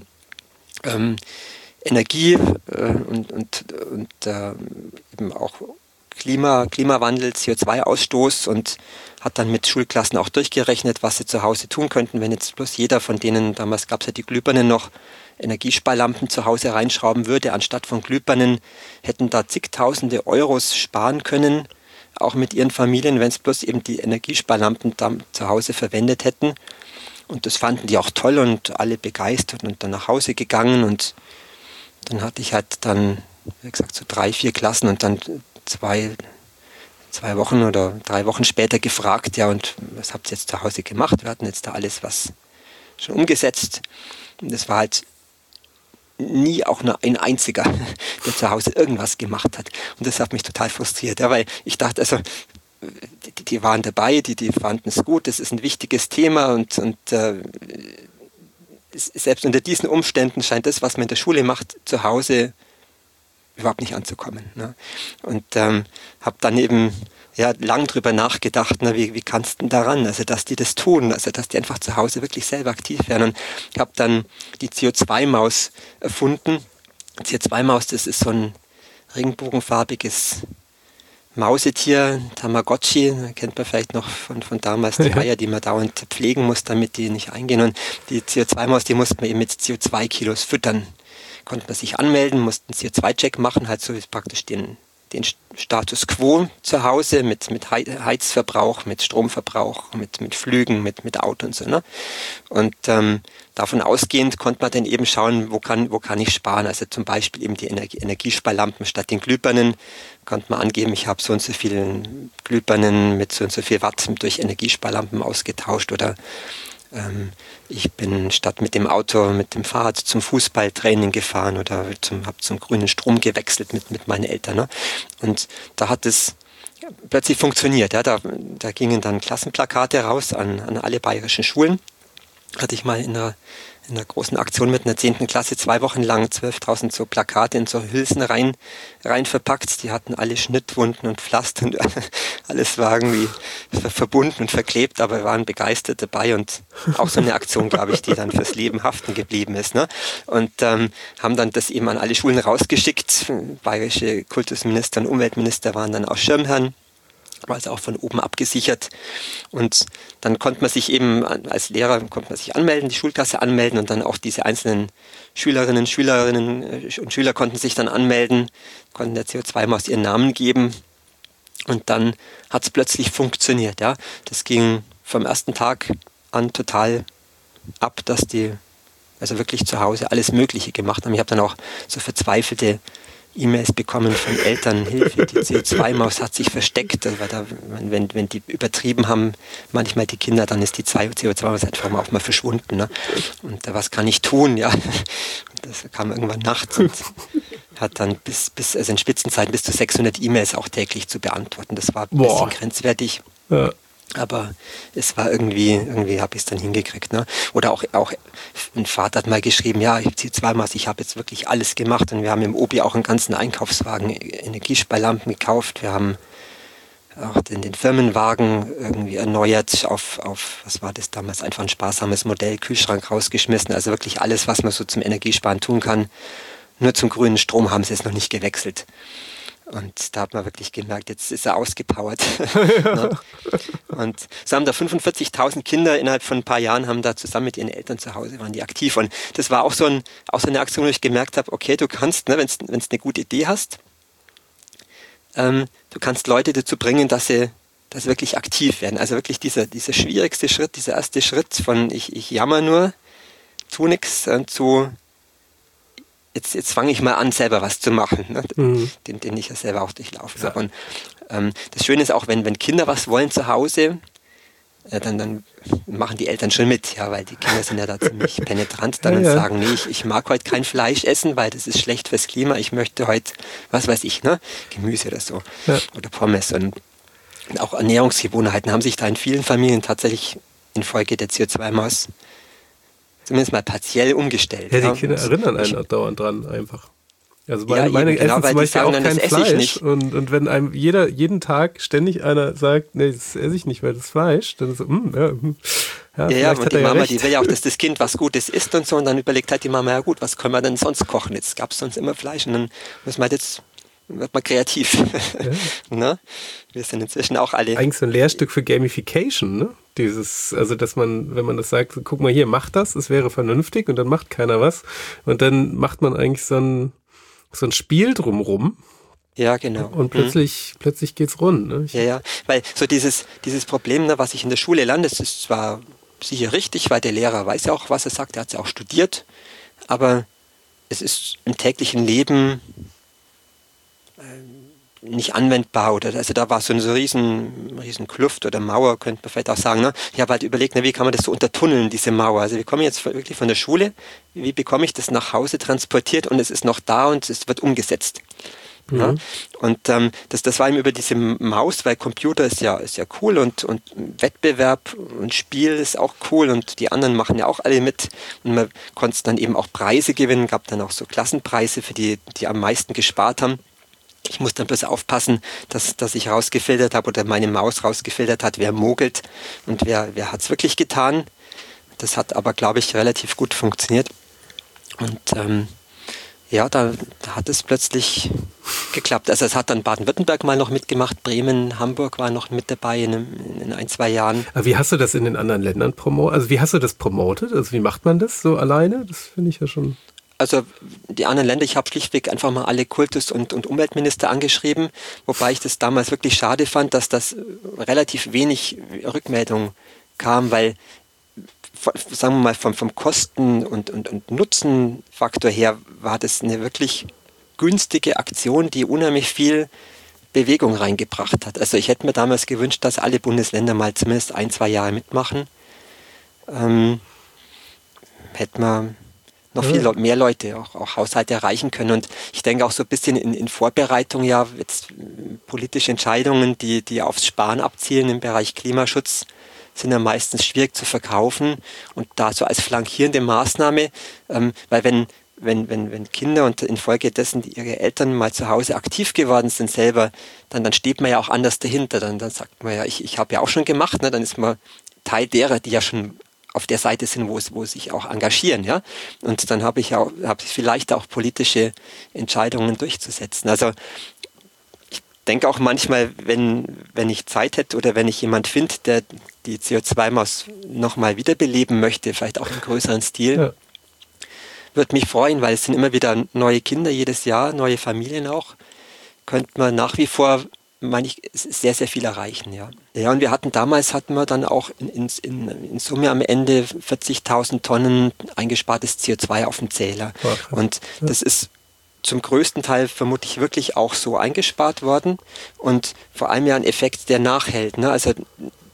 Energie und eben auch Klimawandel, CO2-Ausstoß und hat dann mit Schulklassen auch durchgerechnet, was sie zu Hause tun könnten, wenn jetzt bloß jeder von denen, damals gab es ja die Glühbirnen noch, Energiesparlampen zu Hause reinschrauben würde. Anstatt von Glühbirnen hätten da zigtausende Euros sparen können, auch mit ihren Familien, wenn es bloß eben die Energiesparlampen da zu Hause verwendet hätten. Und das fanden die auch toll und alle begeistert und dann nach Hause gegangen. Und dann hatte ich halt dann, wie gesagt, so 3, 4 Klassen und dann 2 Wochen oder 3 Wochen später gefragt, ja, und was habt ihr jetzt zu Hause gemacht? Wir hatten jetzt da alles was schon umgesetzt. Und das war halt nie auch nur ein einziger, der zu Hause irgendwas gemacht hat. Und das hat mich total frustriert, ja, weil ich dachte, also die waren dabei, die fanden es gut, das ist ein wichtiges Thema und selbst unter diesen Umständen scheint das, was man in der Schule macht, zu Hause überhaupt nicht anzukommen. Ne? Und habe dann eben lang drüber nachgedacht, ne, wie kannst du denn daran, also dass die das tun, also dass die einfach zu Hause wirklich selber aktiv werden. Und ich habe dann die CO2-Maus erfunden. CO2-Maus, das ist so ein regenbogenfarbiges Mausetier, Tamagotchi, kennt man vielleicht noch von damals, die Eier, die man dauernd pflegen muss, damit die nicht eingehen. Und die CO2-Maus, die musste man eben mit CO2-Kilos füttern. Konnte man sich anmelden, mussten einen CO2-Check machen, halt so praktisch den Status quo zu Hause mit Heizverbrauch, mit Stromverbrauch, mit Flügen, mit Auto und so. Ne? Und davon ausgehend konnte man dann eben schauen, wo kann ich sparen. Also zum Beispiel eben die Energiesparlampen statt den Glühbirnen konnte man angeben, ich habe so und so viele Glühbirnen mit so und so viel Watt durch Energiesparlampen ausgetauscht oder ich bin statt mit dem Auto, mit dem Fahrrad zum Fußballtraining gefahren oder habe zum grünen Strom gewechselt mit meinen Eltern. Ne? Und da hat es plötzlich funktioniert. Ja? Da gingen dann Klassenplakate raus an alle bayerischen Schulen. Hatte ich mal in einer großen Aktion mit einer 10. Klasse 2 Wochen lang 12.000 so Plakate in so Hülsen rein verpackt. Die hatten alle Schnittwunden und Pflaster und alles war irgendwie verbunden und verklebt, aber wir waren begeistert dabei und auch so eine Aktion, glaube ich, die dann fürs Leben haften geblieben ist. Ne? Und haben dann das eben an alle Schulen rausgeschickt. Bayerische Kultusminister und Umweltminister waren dann auch Schirmherren. War also auch von oben abgesichert und dann konnte man sich eben als Lehrer anmelden, die Schulklasse anmelden und dann auch diese einzelnen Schülerinnen und Schüler konnten sich dann anmelden, konnten der CO2-Maus ihren Namen geben und dann hat es plötzlich funktioniert. Ja, das ging vom ersten Tag an total ab, dass die also wirklich zu Hause alles Mögliche gemacht haben. Ich habe dann auch so verzweifelte E-Mails bekommen von Eltern, Hilfe, die CO2-Maus hat sich versteckt, weil wenn die übertrieben haben, manchmal die Kinder, dann ist die CO2-Maus einfach mal auch mal verschwunden. Ne? Und was kann ich tun? Ja, das kam irgendwann nachts und hat dann also in Spitzenzeiten bis zu 600 E-Mails auch täglich zu beantworten. Das war ein bisschen grenzwertig. Ja. Aber es war irgendwie habe ich es dann hingekriegt. Ne? Oder auch ein Vater hat mal geschrieben, ja, CO2-Maß, ich habe jetzt wirklich alles gemacht und wir haben im Obi auch einen ganzen Einkaufswagen Energiesparlampen gekauft. Wir haben auch den Firmenwagen irgendwie erneuert auf, was war das damals, einfach ein sparsames Modell, Kühlschrank rausgeschmissen, also wirklich alles, was man so zum Energiesparen tun kann. Nur zum grünen Strom haben sie es noch nicht gewechselt. Und da hat man wirklich gemerkt, jetzt ist er ausgepowert. Ne? Und so haben da 45.000 Kinder innerhalb von ein paar Jahren haben da zusammen mit ihren Eltern zu Hause, waren die aktiv. Und das war auch so eine Aktion, wo ich gemerkt habe, okay, du kannst, ne, wenn du eine gute Idee hast, du kannst Leute dazu bringen, dass sie wirklich aktiv werden. Also wirklich dieser schwierigste Schritt, dieser erste Schritt von ich jammer nur, tu nichts, zu jetzt fange ich mal an, selber was zu machen, ne? Den ich ja selber auch durchlaufen habe. Und das Schöne ist auch, wenn Kinder was wollen zu Hause, dann machen die Eltern schon mit, ja, weil die Kinder sind ja da ziemlich penetrant dann und sagen, nee, ich mag heute kein Fleisch essen, weil das ist schlecht fürs Klima, ich möchte heute, was weiß ich, ne, Gemüse oder so, oder Pommes. Und auch Ernährungsgewohnheiten haben sich da in vielen Familien tatsächlich infolge der CO2-Maß zumindest mal partiell umgestellt. Ja, die Kinder erinnern einen dauernd dran einfach. Also meine essen zum Beispiel auch kein Fleisch. Und wenn einem jeden Tag ständig einer sagt, nee, das esse ich nicht, weil das Fleisch, dann so, und die Mama, die will ja auch, dass das Kind was Gutes isst und so, und dann überlegt halt die Mama, ja gut, was können wir denn sonst kochen? Jetzt gab es sonst immer Fleisch und dann muss man jetzt wird man kreativ. Ne? Wir sind inzwischen auch alle. Eigentlich so ein Lehrstück für Gamification, ne? Also dass man, wenn man das sagt, guck mal hier, mach das, es wäre vernünftig, und dann macht keiner was. Und dann macht man eigentlich so ein Spiel drumrum. Ja, genau. Und plötzlich geht's rund. Ne? Ja, weil so dieses Problem, ne, was ich in der Schule lerne, das ist zwar sicher richtig, weil der Lehrer weiß ja auch, was er sagt, er hat es ja auch studiert, aber es ist im täglichen Leben nicht anwendbar, oder also da war so eine riesen Kluft oder Mauer, könnte man vielleicht auch sagen. Ne? Ich habe halt überlegt, wie kann man das so untertunneln, diese Mauer. Also wir kommen jetzt wirklich von der Schule, wie bekomme ich das nach Hause transportiert und es ist noch da und es wird umgesetzt. Mhm. Ja? Und das war eben über diese Maus, weil Computer ist ja cool und Wettbewerb und Spiel ist auch cool und die anderen machen ja auch alle mit und man konnte dann eben auch Preise gewinnen, gab dann auch so Klassenpreise für die am meisten gespart haben. Ich muss dann bloß aufpassen, dass ich rausgefiltert habe oder meine Maus rausgefiltert hat, wer mogelt und wer hat es wirklich getan. Das hat aber, glaube ich, relativ gut funktioniert. Und da hat es plötzlich geklappt. Also es hat dann Baden-Württemberg mal noch mitgemacht, Bremen, Hamburg war noch mit dabei in 1-2 Jahren. Aber wie hast du das in den anderen Ländern promotet? Also wie hast du das promotet? Also wie macht man das so alleine? Das finde ich ja schon... Also die anderen Länder, ich habe schlichtweg einfach mal alle Kultus- und Umweltminister angeschrieben, wobei ich das damals wirklich schade fand, dass das relativ wenig Rückmeldung kam, weil, sagen wir mal, vom Kosten- und Nutzenfaktor her war das eine wirklich günstige Aktion, die unheimlich viel Bewegung reingebracht hat. Also ich hätte mir damals gewünscht, dass alle Bundesländer mal zumindest 1-2 Jahre mitmachen. Hätte man noch viel mehr Leute, auch Haushalte erreichen können. Und ich denke auch so ein bisschen in Vorbereitung, ja, jetzt politische Entscheidungen, die aufs Sparen abzielen im Bereich Klimaschutz, sind ja meistens schwierig zu verkaufen. Und da so als flankierende Maßnahme, weil wenn Kinder und infolgedessen ihre Eltern mal zu Hause aktiv geworden sind selber, dann steht man ja auch anders dahinter. Dann sagt man ja, ich habe ja auch schon gemacht, ne? Dann ist man Teil derer, die ja schon auf der Seite sind, wo sich auch engagieren, ja. Und dann habe ich vielleicht auch politische Entscheidungen durchzusetzen. Also ich denke auch manchmal, wenn ich Zeit hätte oder wenn ich jemand finde, der die CO2-Maus nochmal wiederbeleben möchte, vielleicht auch im größeren Stil, würde mich freuen, weil es sind immer wieder neue Kinder jedes Jahr, neue Familien auch. Könnte man nach wie vor, meine ich, sehr, sehr viel erreichen, ja. Ja, und damals hatten wir dann auch in Summe am Ende 40.000 Tonnen eingespartes CO2 auf dem Zähler. Okay. Und das ist zum größten Teil vermutlich wirklich auch so eingespart worden und vor allem ja ein Effekt, der nachhält. Ne? Also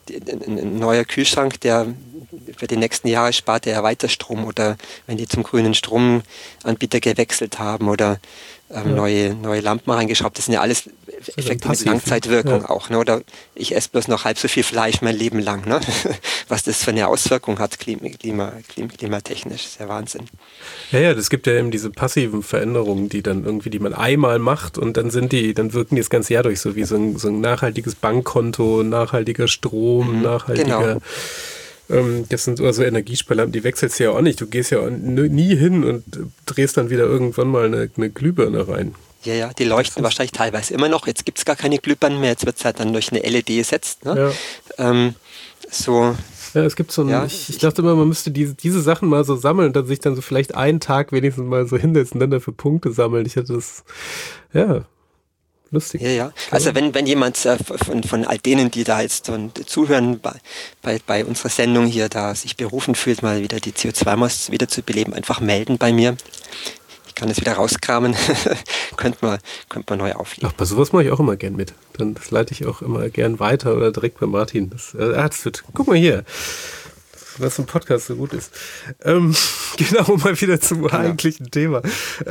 ein neuer Kühlschrank, der für die nächsten Jahre spart er weiter Strom, oder wenn die zum grünen Stromanbieter gewechselt haben oder neue Lampen reingeschraubt. Das sind ja alles Effekte mit Langzeitwirkung auch. Ne? Oder ich esse bloß noch halb so viel Fleisch mein Leben lang. Ne? Was das für eine Auswirkung hat, klimatechnisch. Ist ja Wahnsinn. Ja, das gibt ja eben diese passiven Veränderungen, die man einmal macht und dann wirken die das ganze Jahr durch, so wie so ein nachhaltiges Bankkonto, nachhaltiger Strom, nachhaltiger... Genau. Das sind also Energiesparlampen, die wechselst du ja auch nicht. Du gehst ja nie hin und drehst dann wieder irgendwann mal eine Glühbirne rein. Ja, die leuchten wahrscheinlich teilweise immer noch. Jetzt gibt es gar keine Glühbirnen mehr, jetzt wird es halt dann durch eine LED ersetzt. Ne? Ja. Ja, es gibt so ein, ich dachte immer, man müsste diese Sachen mal so sammeln und dann sich dann so vielleicht einen Tag wenigstens mal so hinsetzen und dann dafür Punkte sammeln. Ich hatte das, lustig. Ja. Also wenn jemand von all denen, die da jetzt zuhören bei unserer Sendung hier, da sich berufen fühlt, mal wieder die CO2-Maus wieder zu beleben, einfach melden bei mir. Ich kann das wieder rauskramen. Könnte man neu auflegen. Ach, bei sowas mache ich auch immer gern mit. Das leite ich auch immer gern weiter oder direkt bei Martin. Guck mal hier. Was ein Podcast so gut ist. Genau, mal wieder zum eigentlichen Thema.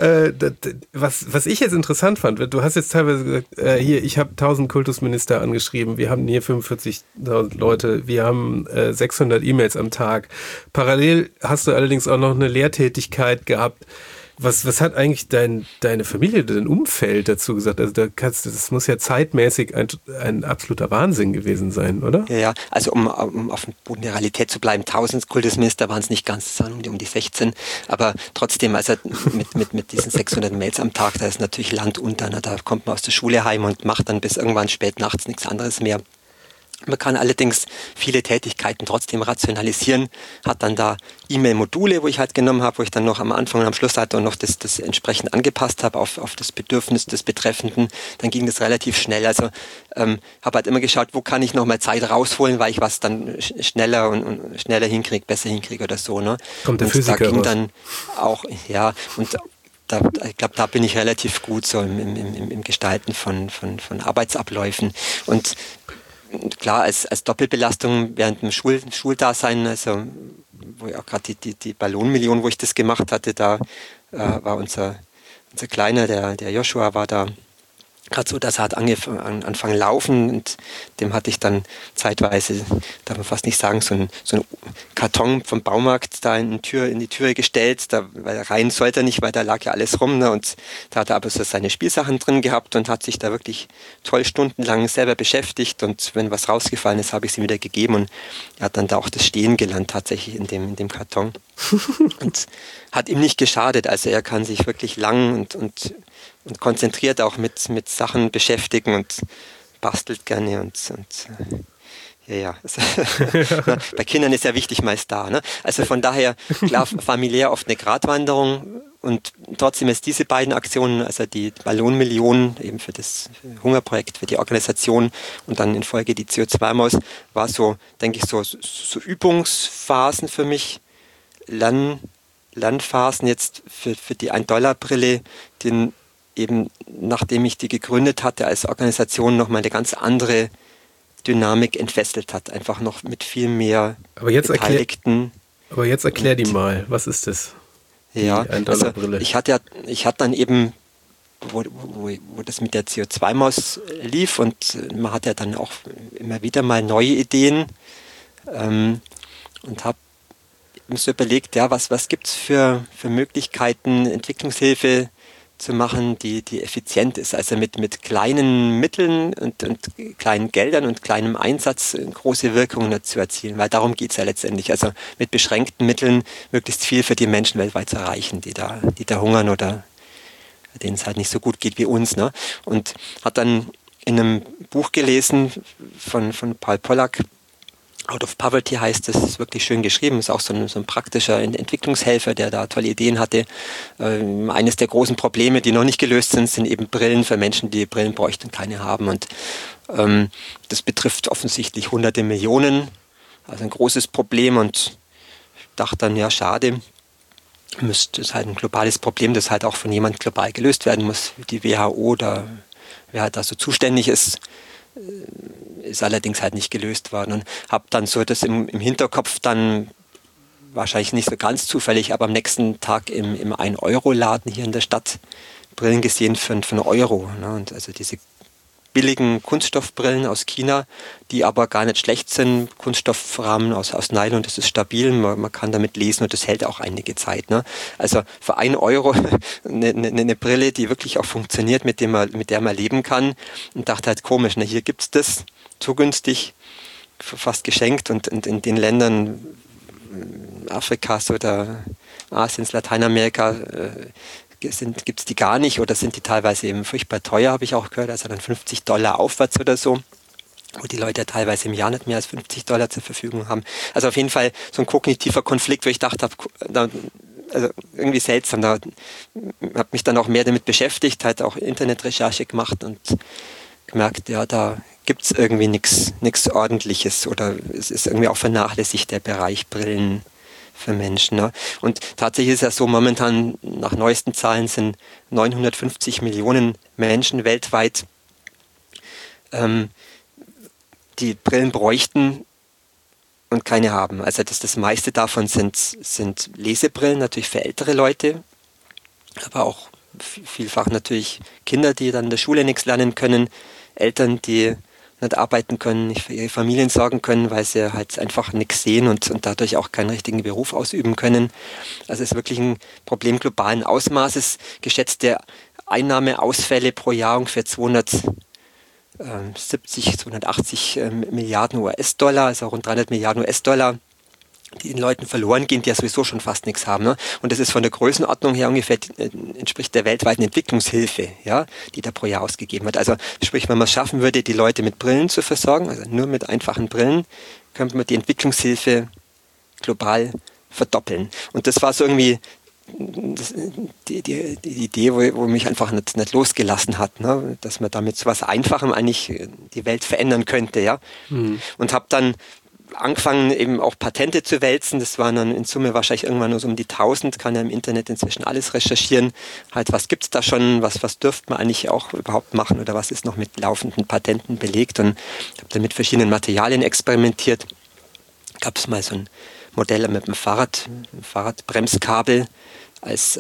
Was ich jetzt interessant fand, du hast jetzt teilweise gesagt, ich habe 1000 Kultusminister angeschrieben, wir haben hier 45.000 Leute, wir haben 600 E-Mails am Tag. Parallel hast du allerdings auch noch eine Lehrtätigkeit gehabt. Was hat eigentlich deine Familie, dein Umfeld dazu gesagt? Also das muss ja zeitmäßig ein absoluter Wahnsinn gewesen sein, oder? Ja, also um auf dem Boden der Realität zu bleiben, 1000 Kultusminister waren es nicht ganz, es waren um die 16, aber trotzdem, also mit diesen 600 Mails am Tag, da ist natürlich Land unter, ne? Da kommt man aus der Schule heim und macht dann bis irgendwann spät nachts nichts anderes mehr. Man kann allerdings viele Tätigkeiten trotzdem rationalisieren, hat dann da E-Mail-Module, wo ich halt genommen habe, wo ich dann noch am Anfang und am Schluss halt auch noch das entsprechend angepasst habe auf das Bedürfnis des Betreffenden. Dann ging das relativ schnell. Also habe halt immer geschaut, wo kann ich noch mal Zeit rausholen, weil ich was dann schneller und schneller hinkriege, besser hinkriege oder so. Ne? Kommt der Physiker da ging raus. Dann auch, ja, und ich glaube, da bin ich relativ gut so im Gestalten von Arbeitsabläufen. Und klar, als Doppelbelastung während dem Schuldasein, also wo ich auch gerade die Ballonmillion, wo ich das gemacht hatte, da war unser Kleiner, der Joshua, war da gerade so, dass er hat angefangen laufen, und dem hatte ich dann zeitweise, darf man fast nicht sagen, so ein Karton vom Baumarkt da in die Türe gestellt, weil rein sollte er nicht, weil da lag ja alles rum, ne, und da hat er aber so seine Spielsachen drin gehabt und hat sich da wirklich toll stundenlang selber beschäftigt, und wenn was rausgefallen ist, habe ich es ihm wieder gegeben, und er hat dann da auch das Stehen gelernt tatsächlich in dem Karton und hat ihm nicht geschadet, also er kann sich wirklich lang und konzentriert auch mit Sachen beschäftigen und bastelt gerne und ja. Also, bei Kindern ist ja wichtig meist da. Ne? Also von daher, klar, familiär oft eine Gratwanderung, und trotzdem ist diese beiden Aktionen, also die Ballonmillion eben für das Hungerprojekt, für die Organisation und dann in Folge die CO2-Maus, war so, denke ich, so Übungsphasen für mich, Lernphasen jetzt für die 1-Dollar-Brille, den eben nachdem ich die gegründet hatte als Organisation noch mal eine ganz andere Dynamik entfesselt hat. Einfach noch mit viel mehr Beteiligten. Aber jetzt erklär die mal, was ist das? Ja, also ich hatte dann eben, wo das mit der CO2-Maus lief, und man hat ja dann auch immer wieder mal neue Ideen, und habe mir so überlegt, ja, was gibt es für Möglichkeiten, Entwicklungshilfe zu machen, die effizient ist, also mit kleinen Mitteln und kleinen Geldern und kleinem Einsatz große Wirkungen zu erzielen, weil darum geht es ja letztendlich, also mit beschränkten Mitteln möglichst viel für die Menschen weltweit zu erreichen, die da hungern oder denen es halt nicht so gut geht wie uns, ne? Und hat dann in einem Buch gelesen von Paul Pollack, Out of Poverty heißt es, ist wirklich schön geschrieben, ist auch so ein praktischer Entwicklungshelfer, der da tolle Ideen hatte. Eines der großen Probleme, die noch nicht gelöst sind eben Brillen für Menschen, die Brillen bräuchten und keine haben. Und das betrifft offensichtlich hunderte Millionen, also ein großes Problem. Und ich dachte dann, ja, schade, das ist halt ein globales Problem, das halt auch von jemand global gelöst werden muss, wie die WHO oder wer halt da so zuständig ist. Ist allerdings halt nicht gelöst worden und habe dann so das im Hinterkopf dann wahrscheinlich nicht so ganz zufällig, aber am nächsten Tag im 1-Euro-Laden hier in der Stadt Brillen gesehen für einen Euro. Ne? Und also diese billigen Kunststoffbrillen aus China, die aber gar nicht schlecht sind. Kunststoffrahmen aus Nylon, das ist stabil, man kann damit lesen und das hält auch einige Zeit. Ne? Also für 1 Euro eine Brille, die wirklich auch funktioniert, mit der man leben kann. Und dachte halt komisch, ne? Hier gibt es das so günstig, fast geschenkt und in den Ländern Afrikas oder Asiens, Lateinamerika gibt es die gar nicht oder sind die teilweise eben furchtbar teuer, habe ich auch gehört, also dann $50 aufwärts oder so, wo die Leute teilweise im Jahr nicht mehr als $50 zur Verfügung haben. Also auf jeden Fall so ein kognitiver Konflikt, wo ich dachte, also irgendwie seltsam, da habe mich dann auch mehr damit beschäftigt, halt auch Internetrecherche gemacht und gemerkt, ja, da gibt es irgendwie nichts Ordentliches oder es ist irgendwie auch vernachlässigt, der Bereich Brillen für Menschen. Ne? Und tatsächlich ist es ja so, momentan nach neuesten Zahlen sind 950 Millionen Menschen weltweit, die Brillen bräuchten und keine haben. Also das meiste davon sind Lesebrillen, natürlich für ältere Leute, aber auch vielfach natürlich Kinder, die dann in der Schule nichts lernen können, Eltern, die nicht arbeiten können, nicht für ihre Familien sorgen können, weil sie halt einfach nichts sehen und dadurch auch keinen richtigen Beruf ausüben können. Also es ist wirklich ein Problem globalen Ausmaßes. Geschätzte Einnahmeausfälle pro Jahr ungefähr 280 Milliarden US-Dollar, also rund 300 Milliarden US-Dollar, die den Leuten verloren gehen, die ja sowieso schon fast nichts haben. Ne? Und das ist von der Größenordnung her ungefähr, entspricht der weltweiten Entwicklungshilfe, ja, die da pro Jahr ausgegeben wird. Also sprich, wenn man es schaffen würde, die Leute mit Brillen zu versorgen, also nur mit einfachen Brillen, könnte man die Entwicklungshilfe global verdoppeln. Und das war so irgendwie die Idee, wo mich einfach nicht losgelassen hat, ne? Dass man damit so was Einfachem eigentlich die Welt verändern könnte. Ja? Und habe dann angefangen, eben auch Patente zu wälzen. Das waren dann in Summe wahrscheinlich irgendwann nur so um die 1000. Kann ja im Internet inzwischen alles recherchieren. Halt, was gibt es da schon? Was dürfte man eigentlich auch überhaupt machen? Oder was ist noch mit laufenden Patenten belegt? Und habe dann mit verschiedenen Materialien experimentiert. Gab es mal so ein Modell mit einem Fahrradbremskabel als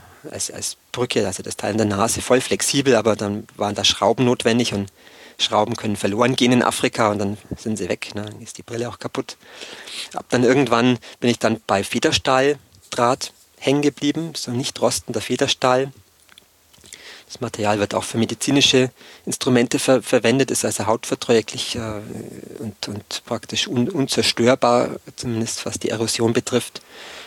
Brücke, also das Teil in der Nase, voll flexibel, aber dann waren da Schrauben notwendig und Schrauben können verloren gehen in Afrika und dann sind sie weg, ne? Dann ist die Brille auch kaputt. Irgendwann bin ich dann bei Federstahldraht hängen geblieben, so nicht rostender Federstahl. Das Material wird auch für medizinische Instrumente verwendet, ist also hautverträglich und praktisch unzerstörbar, zumindest was die Erosion betrifft.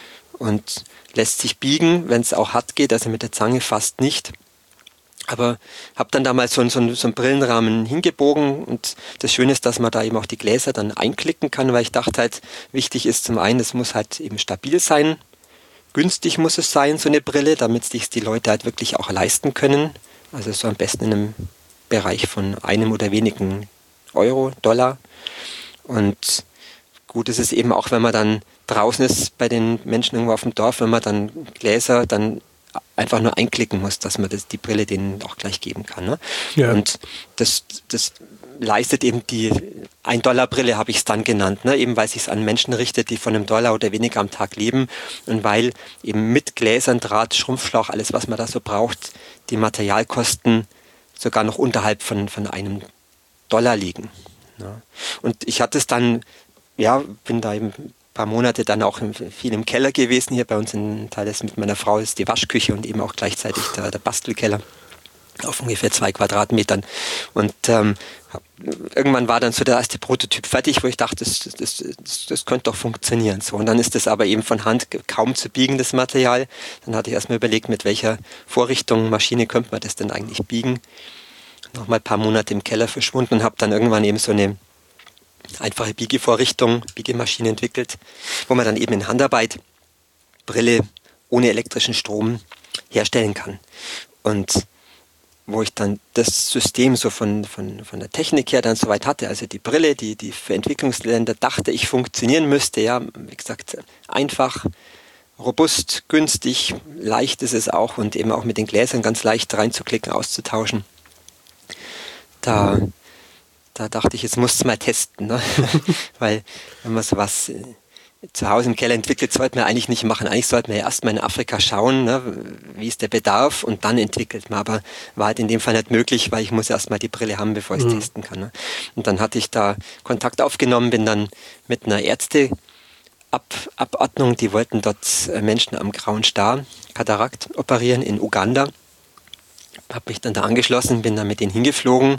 Und lässt sich biegen, wenn es auch hart geht, also mit der Zange fast nicht. Aber habe dann damals so einen Brillenrahmen hingebogen und das Schöne ist, dass man da eben auch die Gläser dann einklicken kann, weil ich dachte halt, wichtig ist zum einen, es muss halt eben stabil sein, günstig muss es sein, so eine Brille, damit sich die Leute halt wirklich auch leisten können. Also so am besten in einem Bereich von einem oder wenigen Euro, Dollar. Und gut ist es eben auch, wenn man dann draußen ist bei den Menschen irgendwo auf dem Dorf, wenn man dann Gläser dann einfach nur einklicken muss, dass man die Brille denen auch gleich geben kann. Ne? Ja. Und das leistet eben die 1-Dollar-Brille, habe ich es dann genannt, ne? Eben weil es sich an Menschen richtet, die von $1 oder weniger am Tag leben und weil eben mit Gläsern, Draht, Schrumpfschlauch, alles, was man da so braucht, die Materialkosten sogar noch unterhalb von $1 liegen. Ne? Und ich hatte es dann, ja, bin da eben paar Monate dann auch viel im Keller gewesen. Hier bei uns in Thales mit meiner Frau ist die Waschküche und eben auch gleichzeitig der Bastelkeller auf ungefähr 2 Quadratmetern. Und irgendwann war dann so der erste Prototyp fertig, wo ich dachte, das könnte doch funktionieren. So. Und dann ist das aber eben von Hand kaum zu biegen, das Material. Dann hatte ich erstmal überlegt, mit welcher Vorrichtung, Maschine könnte man das denn eigentlich biegen. Nochmal ein paar Monate im Keller verschwunden und habe dann irgendwann eben so eine einfache Biegemaschine entwickelt, wo man dann eben in Handarbeit Brille ohne elektrischen Strom herstellen kann. Und wo ich dann das System so von der Technik her dann soweit hatte, also die Brille, die für Entwicklungsländer dachte ich funktionieren müsste, ja, wie gesagt, einfach, robust, günstig, leicht ist es auch und eben auch mit den Gläsern ganz leicht reinzuklicken, auszutauschen. Da da dachte ich, jetzt musst du mal testen, ne? Weil wenn man sowas zu Hause im Keller entwickelt, sollte man eigentlich nicht machen. Eigentlich sollte man ja erstmal in Afrika schauen, ne? Wie ist der Bedarf und dann entwickelt man. Aber war halt in dem Fall nicht möglich, weil ich muss erstmal die Brille haben, bevor ich es testen kann. Ne? Und dann hatte ich da Kontakt aufgenommen, bin dann mit einer Ärzteabordnung, die wollten dort Menschen am Grauen Star, Katarakt, operieren in Uganda. Habe mich dann da angeschlossen, bin dann mit denen hingeflogen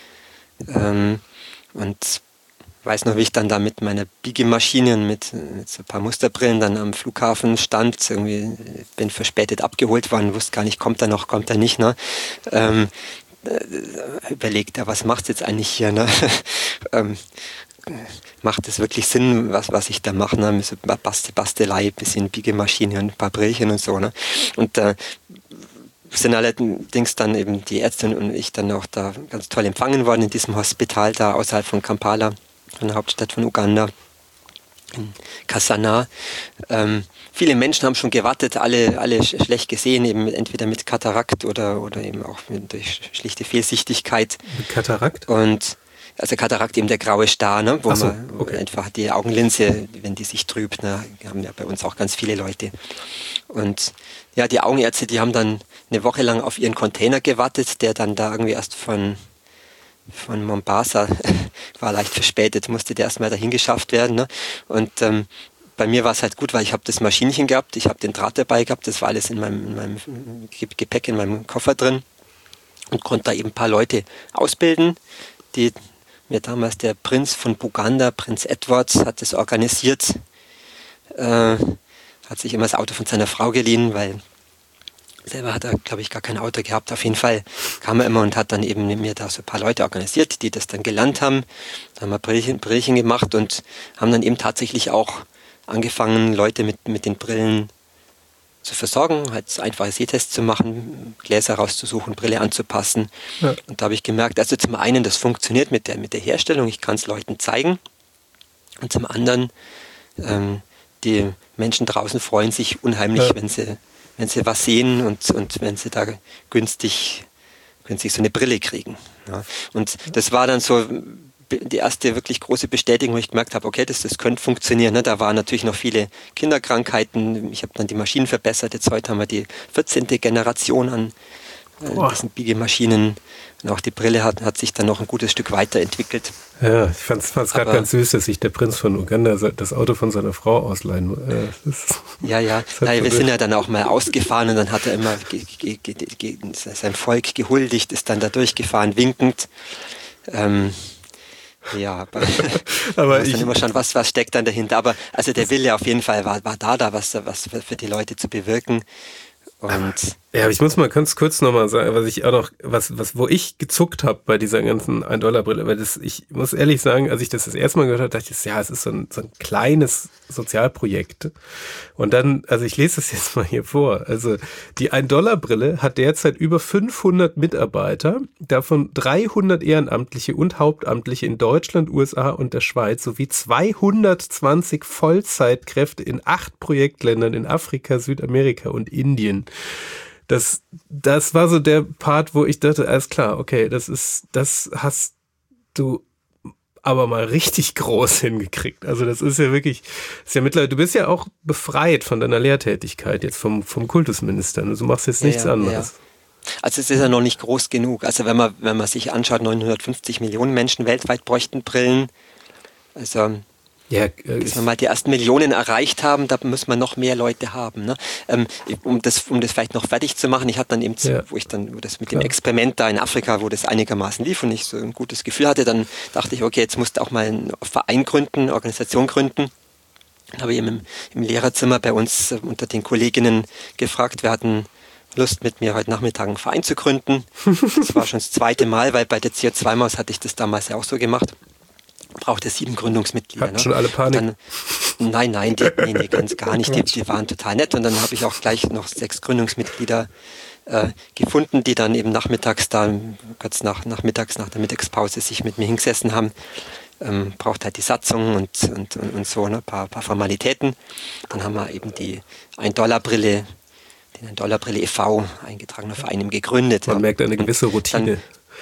und weiß noch, wie ich dann da mit meiner Biegemaschine und mit so ein paar Musterbrillen dann am Flughafen stand. Irgendwie bin verspätet abgeholt worden, wusste gar nicht, kommt er noch, kommt er nicht. Ne? Überlegt er, was macht es jetzt eigentlich hier? Ne? Macht es wirklich Sinn, was ich da mache? Ne? So Bastelei, bisschen Biegemaschine und ein paar Brillchen und so. Ne? Und sind allerdings dann eben die Ärztin und ich dann auch da ganz toll empfangen worden in diesem Hospital da außerhalb von Kampala, von der Hauptstadt von Uganda, in Kasana. Viele Menschen haben schon gewartet, alle schlecht gesehen, eben entweder mit Katarakt oder eben auch durch schlichte Fehlsichtigkeit. Mit Katarakt? Und also Katarakt eben der graue Star, ne, wo so, man okay. einfach die Augenlinse, wenn die sich trübt, ne, haben ja bei uns auch ganz viele Leute. Und ja, die Augenärzte, die haben dann eine Woche lang auf ihren Container gewartet, der dann da irgendwie erst von Mombasa war leicht verspätet, musste der erstmal dahin geschafft werden. Ne? Und bei mir war es halt gut, weil ich habe das Maschinchen gehabt, ich habe den Draht dabei gehabt, das war alles in meinem Gepäck, in meinem Koffer drin und konnte da eben ein paar Leute ausbilden, die mir damals der Prinz von Buganda, Prinz Edward, hat das organisiert, hat sich immer das Auto von seiner Frau geliehen, weil selber hat er, glaube ich, gar kein Auto gehabt. Auf jeden Fall kam er immer und hat dann eben mir da so ein paar Leute organisiert, die das dann gelernt haben. Da haben wir Brillchen gemacht und haben dann eben tatsächlich auch angefangen, Leute mit den Brillen zu versorgen, halt einfache Sehtests zu machen, Gläser rauszusuchen, Brille anzupassen. Ja. Und da habe ich gemerkt, also zum einen, das funktioniert mit der Herstellung, ich kann es Leuten zeigen. Und zum anderen, die Menschen draußen freuen sich unheimlich, wenn sie was sehen und wenn sie da günstig so eine Brille kriegen. Ja. Und das war dann so die erste wirklich große Bestätigung, wo ich gemerkt habe, okay, das könnte funktionieren. Ne? Da waren natürlich noch viele Kinderkrankheiten. Ich habe dann die Maschinen verbessert. Jetzt heute haben wir die 14. Generation an diesen Biegemaschinen. Und auch die Brille hat sich dann noch ein gutes Stück weiterentwickelt. Ja, ich fand's gerade ganz süß, dass sich der Prinz von Uganda das Auto von seiner Frau ausleihen. Ja, wir sind ja dann auch mal ausgefahren und dann hat er immer sein Volk gehuldigt, ist dann da durchgefahren, winkend. Ja, aber ich dann immer schon, was steckt dann dahinter. Aber also der Wille auf jeden Fall war da was für die Leute zu bewirken. Und ja, aber ich muss mal ganz kurz nochmal sagen, wo ich gezuckt habe bei dieser ganzen 1-Dollar-Brille, weil ich muss ehrlich sagen, als ich das erste Mal gehört habe, dachte ich, ja, es ist so ein kleines Sozialprojekt. Und dann, also ich lese das jetzt mal hier vor. Also die 1-Dollar-Brille hat derzeit über 500 Mitarbeiter, davon 300 Ehrenamtliche und Hauptamtliche in Deutschland, USA und der Schweiz, sowie 220 Vollzeitkräfte in 8 Projektländern in Afrika, Südamerika und Indien. Das war so der Part, wo ich dachte, alles klar, okay, das hast du aber mal richtig groß hingekriegt. Also das ist ja wirklich, mittlerweile, du bist ja auch befreit von deiner Lehrtätigkeit jetzt vom Kultusminister. Du machst jetzt nichts anderes. Ja. Also es ist ja noch nicht groß genug. Also wenn man sich anschaut, 950 Millionen Menschen weltweit bräuchten Brillen. Also bis wir mal die ersten Millionen erreicht haben, da muss man noch mehr Leute haben. Ne? Um das vielleicht noch fertig zu machen, ich hatte dann eben, wo das mit dem Experiment da in Afrika, wo das einigermaßen lief und ich so ein gutes Gefühl hatte, dann dachte ich, okay, jetzt musst du auch mal einen Verein gründen, Organisation gründen. Dann habe ich im Lehrerzimmer bei uns unter den Kolleginnen gefragt, wer hatten Lust, mit mir heute Nachmittag einen Verein zu gründen. Das war schon das zweite Mal, weil bei der CO2-Maus hatte ich das damals ja auch so gemacht. Brauchte 7 Gründungsmitglieder. Hatten schon alle Panik? Nein, ganz gar nicht. Die waren total nett. Und dann habe ich auch gleich noch 6 Gründungsmitglieder gefunden, die dann eben nachmittags da, kurz nach der Mittagspause sich mit mir hingesessen haben. Braucht halt die Satzung und so, ne, ein paar Formalitäten. Dann haben wir eben die 1-Dollar-Brille, den 1-Dollar-Brille e.V., eingetragener Verein, gegründet. Man merkt eine gewisse Routine.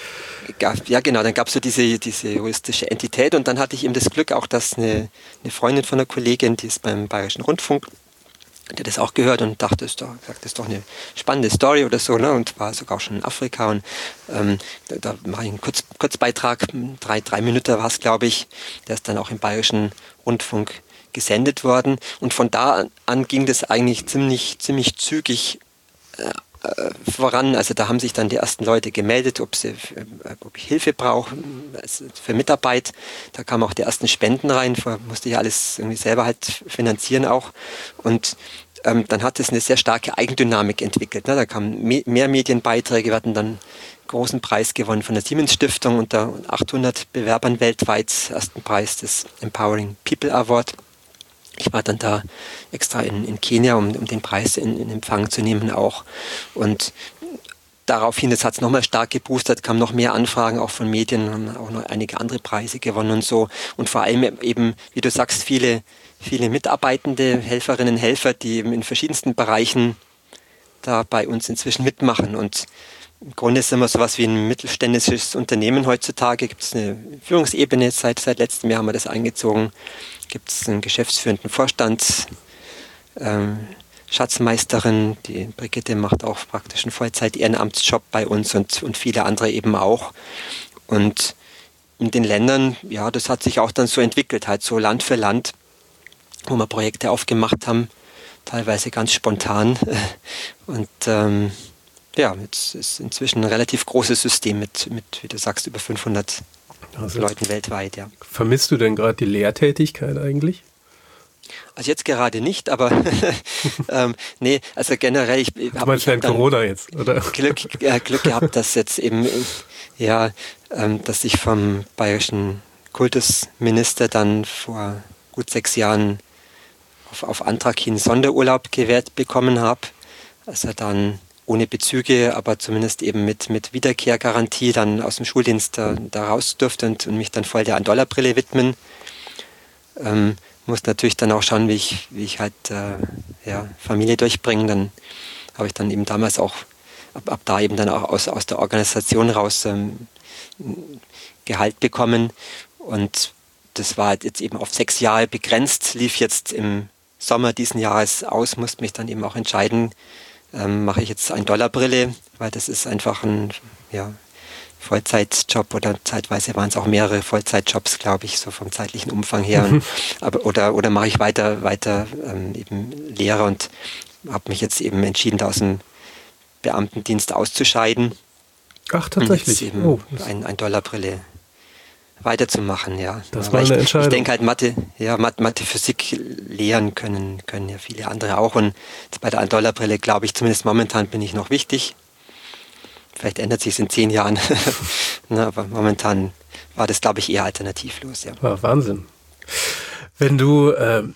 ja genau, dann gab es so diese juristische Entität und dann hatte ich eben das Glück auch, dass eine Freundin von einer Kollegin, die ist beim Bayerischen Rundfunk, der hat das auch gehört und dachte, das ist doch eine spannende Story oder so, ne? Und war sogar auch schon in Afrika und da mache ich einen Kurzbeitrag, 3 Minuten war es, glaube ich, der ist dann auch im Bayerischen Rundfunk gesendet worden und von da an ging das eigentlich ziemlich zügig voran. Also da haben sich dann die ersten Leute gemeldet, ob ich Hilfe brauche für Mitarbeit. Da kamen auch die ersten Spenden rein, musste ich alles irgendwie selber halt finanzieren auch. Und dann hat es eine sehr starke Eigendynamik entwickelt. Ne? Da kamen mehr Medienbeiträge, wir hatten dann einen großen Preis gewonnen von der Siemens Stiftung unter 800 Bewerbern weltweit, ersten Preis des Empowering People Award. Ich war dann da extra in Kenia, um den Preis in Empfang zu nehmen auch. Und daraufhin, das hat es nochmal stark geboostert, kamen noch mehr Anfragen auch von Medien, haben auch noch einige andere Preise gewonnen und so. Und vor allem eben, wie du sagst, viele Mitarbeitende, Helferinnen, Helfer, die eben in verschiedensten Bereichen da bei uns inzwischen mitmachen. Und im Grunde sind wir sowas wie ein mittelständisches Unternehmen heutzutage. Gibt es eine Führungsebene, seit letztem Jahr haben wir das eingezogen. Gibt es einen geschäftsführenden Vorstand, Schatzmeisterin, die Brigitte macht auch praktisch einen Vollzeit-Ehrenamtsjob bei uns und viele andere eben auch. Und in den Ländern, ja, das hat sich auch dann so entwickelt, halt so Land für Land, wo wir Projekte aufgemacht haben, teilweise ganz spontan. Und ja, jetzt ist inzwischen ein relativ großes System mit, wie du sagst, über 500 Leuten weltweit, ja. Vermisst du denn gerade die Lehrtätigkeit eigentlich? Also jetzt gerade nicht, aber nee, also generell, ich habe während Corona jetzt, oder? Glück gehabt, dass jetzt eben, ja, dass ich vom bayerischen Kultusminister dann vor gut 6 Jahren auf Antrag hin Sonderurlaub gewährt bekommen habe. Also dann ohne Bezüge, aber zumindest eben mit Wiederkehrgarantie dann aus dem Schuldienst da raus durfte und mich dann voll der Dollarbrille widmen. Muss natürlich dann auch schauen, wie ich halt Familie durchbringen. Dann habe ich dann eben damals auch ab da eben dann auch aus der Organisation raus Gehalt bekommen und das war jetzt eben auf 6 Jahre begrenzt, lief jetzt im Sommer diesen Jahres aus, musste mich dann eben auch entscheiden, mache ich jetzt $1-Brille, weil das ist einfach ein Vollzeitjob oder zeitweise waren es auch mehrere Vollzeitjobs, glaube ich, so vom zeitlichen Umfang her. Oder mache ich weiter eben Lehre und habe mich jetzt eben entschieden, da aus dem Beamtendienst auszuscheiden. Ach, tatsächlich. Und jetzt eben ein $1-Brille weiterzumachen, ja. Das war eine Entscheidung. Ich denke halt Mathe, Physik lehren können ja viele andere auch. Und bei der $1-Brille glaube ich, zumindest momentan bin ich noch wichtig. Vielleicht ändert sich es in 10 Jahren. Na, aber momentan war das, glaube ich, eher alternativlos, ja. War Wahnsinn. Wenn du,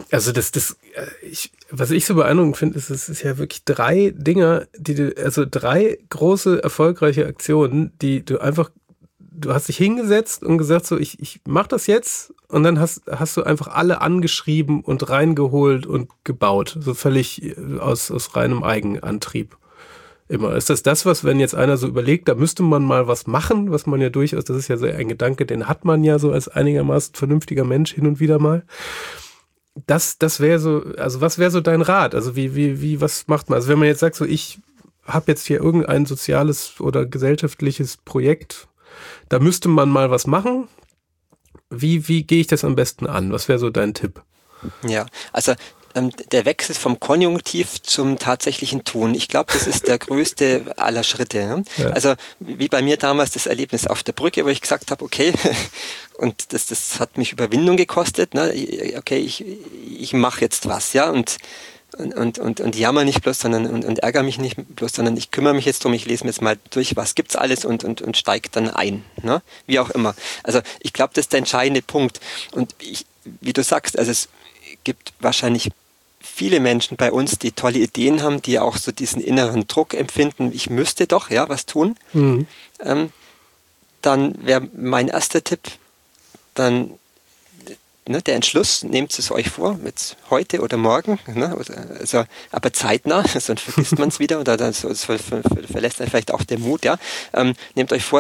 was ich so beeindruckend finde, ist, es ist ja wirklich 3 Dinger, 3 große, erfolgreiche Aktionen, die du hast dich hingesetzt und gesagt, so, ich mach das jetzt, und dann hast du einfach alle angeschrieben und reingeholt und gebaut. So völlig aus reinem Eigenantrieb. Immer. Ist das, was, wenn jetzt einer so überlegt, da müsste man mal was machen, was man ja durchaus, das ist ja so ein Gedanke, den hat man ja so als einigermaßen vernünftiger Mensch hin und wieder mal. Das wäre so, also was wäre so dein Rat? Also was macht man? Also wenn man jetzt sagt, so, ich habe jetzt hier irgendein soziales oder gesellschaftliches Projekt, da müsste man mal was machen. Wie gehe ich das am besten an? Was wäre so dein Tipp? Ja, also der Wechsel vom Konjunktiv zum tatsächlichen Tun, ich glaube, das ist der größte aller Schritte. Ne? Ja. Also wie bei mir damals das Erlebnis auf der Brücke, wo ich gesagt habe, okay, und das hat mich Überwindung gekostet, ne? Okay, ich mache jetzt was, ja, und jammer nicht bloß, sondern und ärgere mich nicht bloß, sondern ich kümmere mich jetzt drum, ich lese mir jetzt mal durch, was gibt's alles und steige dann ein, ne? Wie auch immer. Also ich glaube, das ist der entscheidende Punkt. Und wie du sagst, also es gibt wahrscheinlich viele Menschen bei uns, die tolle Ideen haben, die auch so diesen inneren Druck empfinden, ich müsste doch was tun. Mhm. Dann wäre mein erster Tipp, dann der Entschluss, nehmt es euch vor, jetzt heute oder morgen, also, aber zeitnah, sonst vergisst man es wieder oder dann verlässt dann vielleicht auch der Mut. Ja. Nehmt euch vor, dann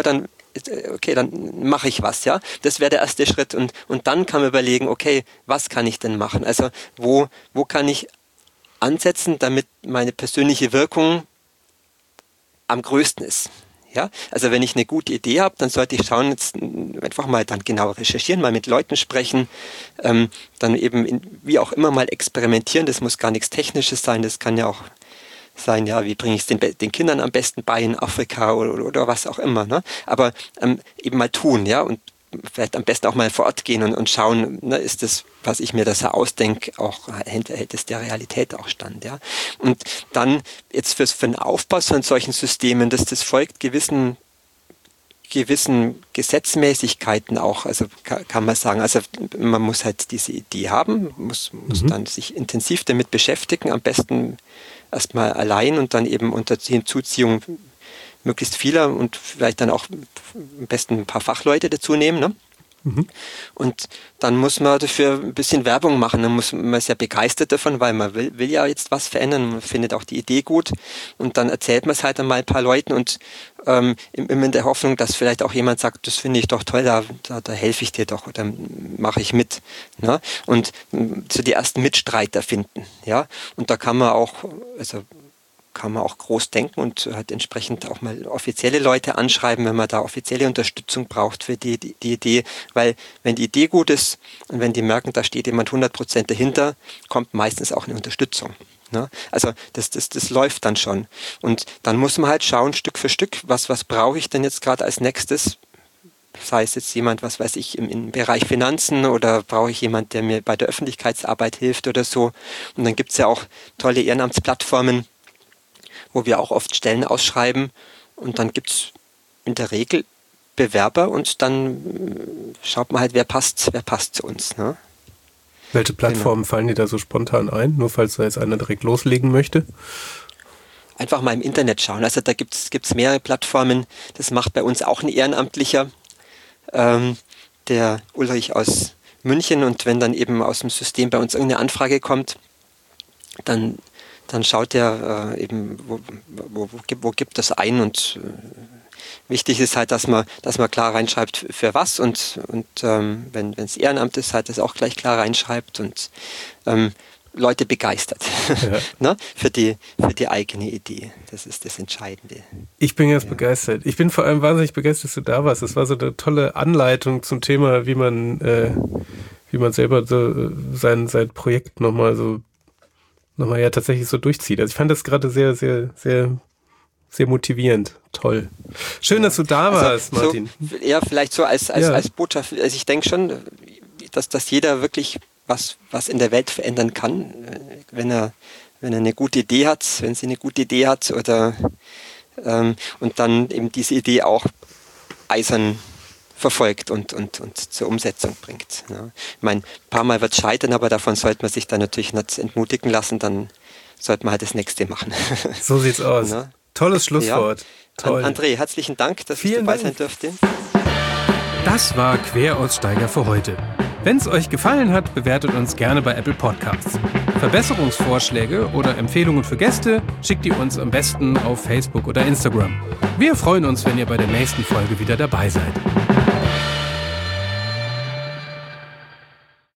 okay, dann mache ich was, ja. Das wäre der erste Schritt. Und dann kann man überlegen, okay, was kann ich denn machen? Also wo kann ich ansetzen, damit meine persönliche Wirkung am größten ist? Ja, also wenn ich eine gute Idee habe, dann sollte ich schauen, jetzt einfach mal dann genau recherchieren, mal mit Leuten sprechen, dann eben wie auch immer mal experimentieren. Das muss gar nichts Technisches sein, das kann ja auch sein, ja, wie bringe ich es den Kindern am besten bei in Afrika oder was auch immer. Ne? Aber eben mal tun, ja, und vielleicht am besten auch mal vor Ort gehen und schauen, ne, ist das, was ich mir das ausdenke, auch hält es der Realität auch stand, ja. Und dann jetzt für den Aufbau von solchen Systemen, das folgt gewissen Gesetzmäßigkeiten auch, also kann man sagen, also man muss halt diese Idee haben, muss dann sich intensiv damit beschäftigen, am besten erstmal allein und dann eben unter Hinzuziehung möglichst vieler und vielleicht dann auch am besten ein paar Fachleute dazu nehmen. Ne? Und dann muss man dafür ein bisschen Werbung machen. Dann man ist ja begeistert davon, weil man will ja jetzt was verändern. Man findet auch die Idee gut. Und dann erzählt man es halt einmal ein paar Leuten und immer in der Hoffnung, dass vielleicht auch jemand sagt, das finde ich doch toll, da helfe ich dir doch oder mache ich mit. Ne? Und so die ersten Mitstreiter finden. Ja? Und da kann man auch groß denken und halt entsprechend auch mal offizielle Leute anschreiben, wenn man da offizielle Unterstützung braucht für die Idee. Weil wenn die Idee gut ist und wenn die merken, da steht jemand 100% dahinter, kommt meistens auch eine Unterstützung. Ne? Also das läuft dann schon. Und dann muss man halt schauen, Stück für Stück, was brauche ich denn jetzt gerade als nächstes? Sei es jetzt jemand, was weiß ich, im Bereich Finanzen oder brauche ich jemand, der mir bei der Öffentlichkeitsarbeit hilft oder so. Und dann gibt es ja auch tolle Ehrenamtsplattformen, wo wir auch oft Stellen ausschreiben und dann gibt es in der Regel Bewerber und dann schaut man halt, wer passt zu uns. Ne? Welche Plattformen fallen dir da so spontan ein, nur falls da jetzt einer direkt loslegen möchte? Einfach mal im Internet schauen. Also da gibt's mehrere Plattformen. Das macht bei uns auch ein Ehrenamtlicher, der Ulrich aus München. Und wenn dann eben aus dem System bei uns irgendeine Anfrage kommt, dann schaut er eben, wo gibt es ein und wichtig ist halt, dass man klar reinschreibt, für was und wenn es Ehrenamt ist, halt das auch gleich klar reinschreibt und Leute begeistert ne? für die eigene Idee. Das ist das Entscheidende. Ich bin ganz begeistert. Ich bin vor allem wahnsinnig begeistert, dass du da warst. Es war so eine tolle Anleitung zum Thema, wie man selber so sein Projekt nochmal ja tatsächlich so durchzieht. Also ich fand das gerade sehr, sehr, sehr, sehr motivierend. Toll. Schön, dass du da warst, Martin. So, ja, vielleicht so als Botschaft. Also ich denke schon, dass jeder wirklich was in der Welt verändern kann, wenn er eine gute Idee hat, wenn sie eine gute Idee hat oder und dann eben diese Idee auch eisern verfolgt und zur Umsetzung bringt. Ja. Ich meine, ein paar Mal wird es scheitern, aber davon sollte man sich dann natürlich nicht entmutigen lassen, dann sollte man halt das nächste machen. So sieht's aus. Ja. Tolles Schlusswort. Ja. Toll. André, herzlichen Dank, dass ich dabei sein durfte. Das war Queraussteiger für heute. Wenn es euch gefallen hat, bewertet uns gerne bei Apple Podcasts. Verbesserungsvorschläge oder Empfehlungen für Gäste schickt ihr uns am besten auf Facebook oder Instagram. Wir freuen uns, wenn ihr bei der nächsten Folge wieder dabei seid.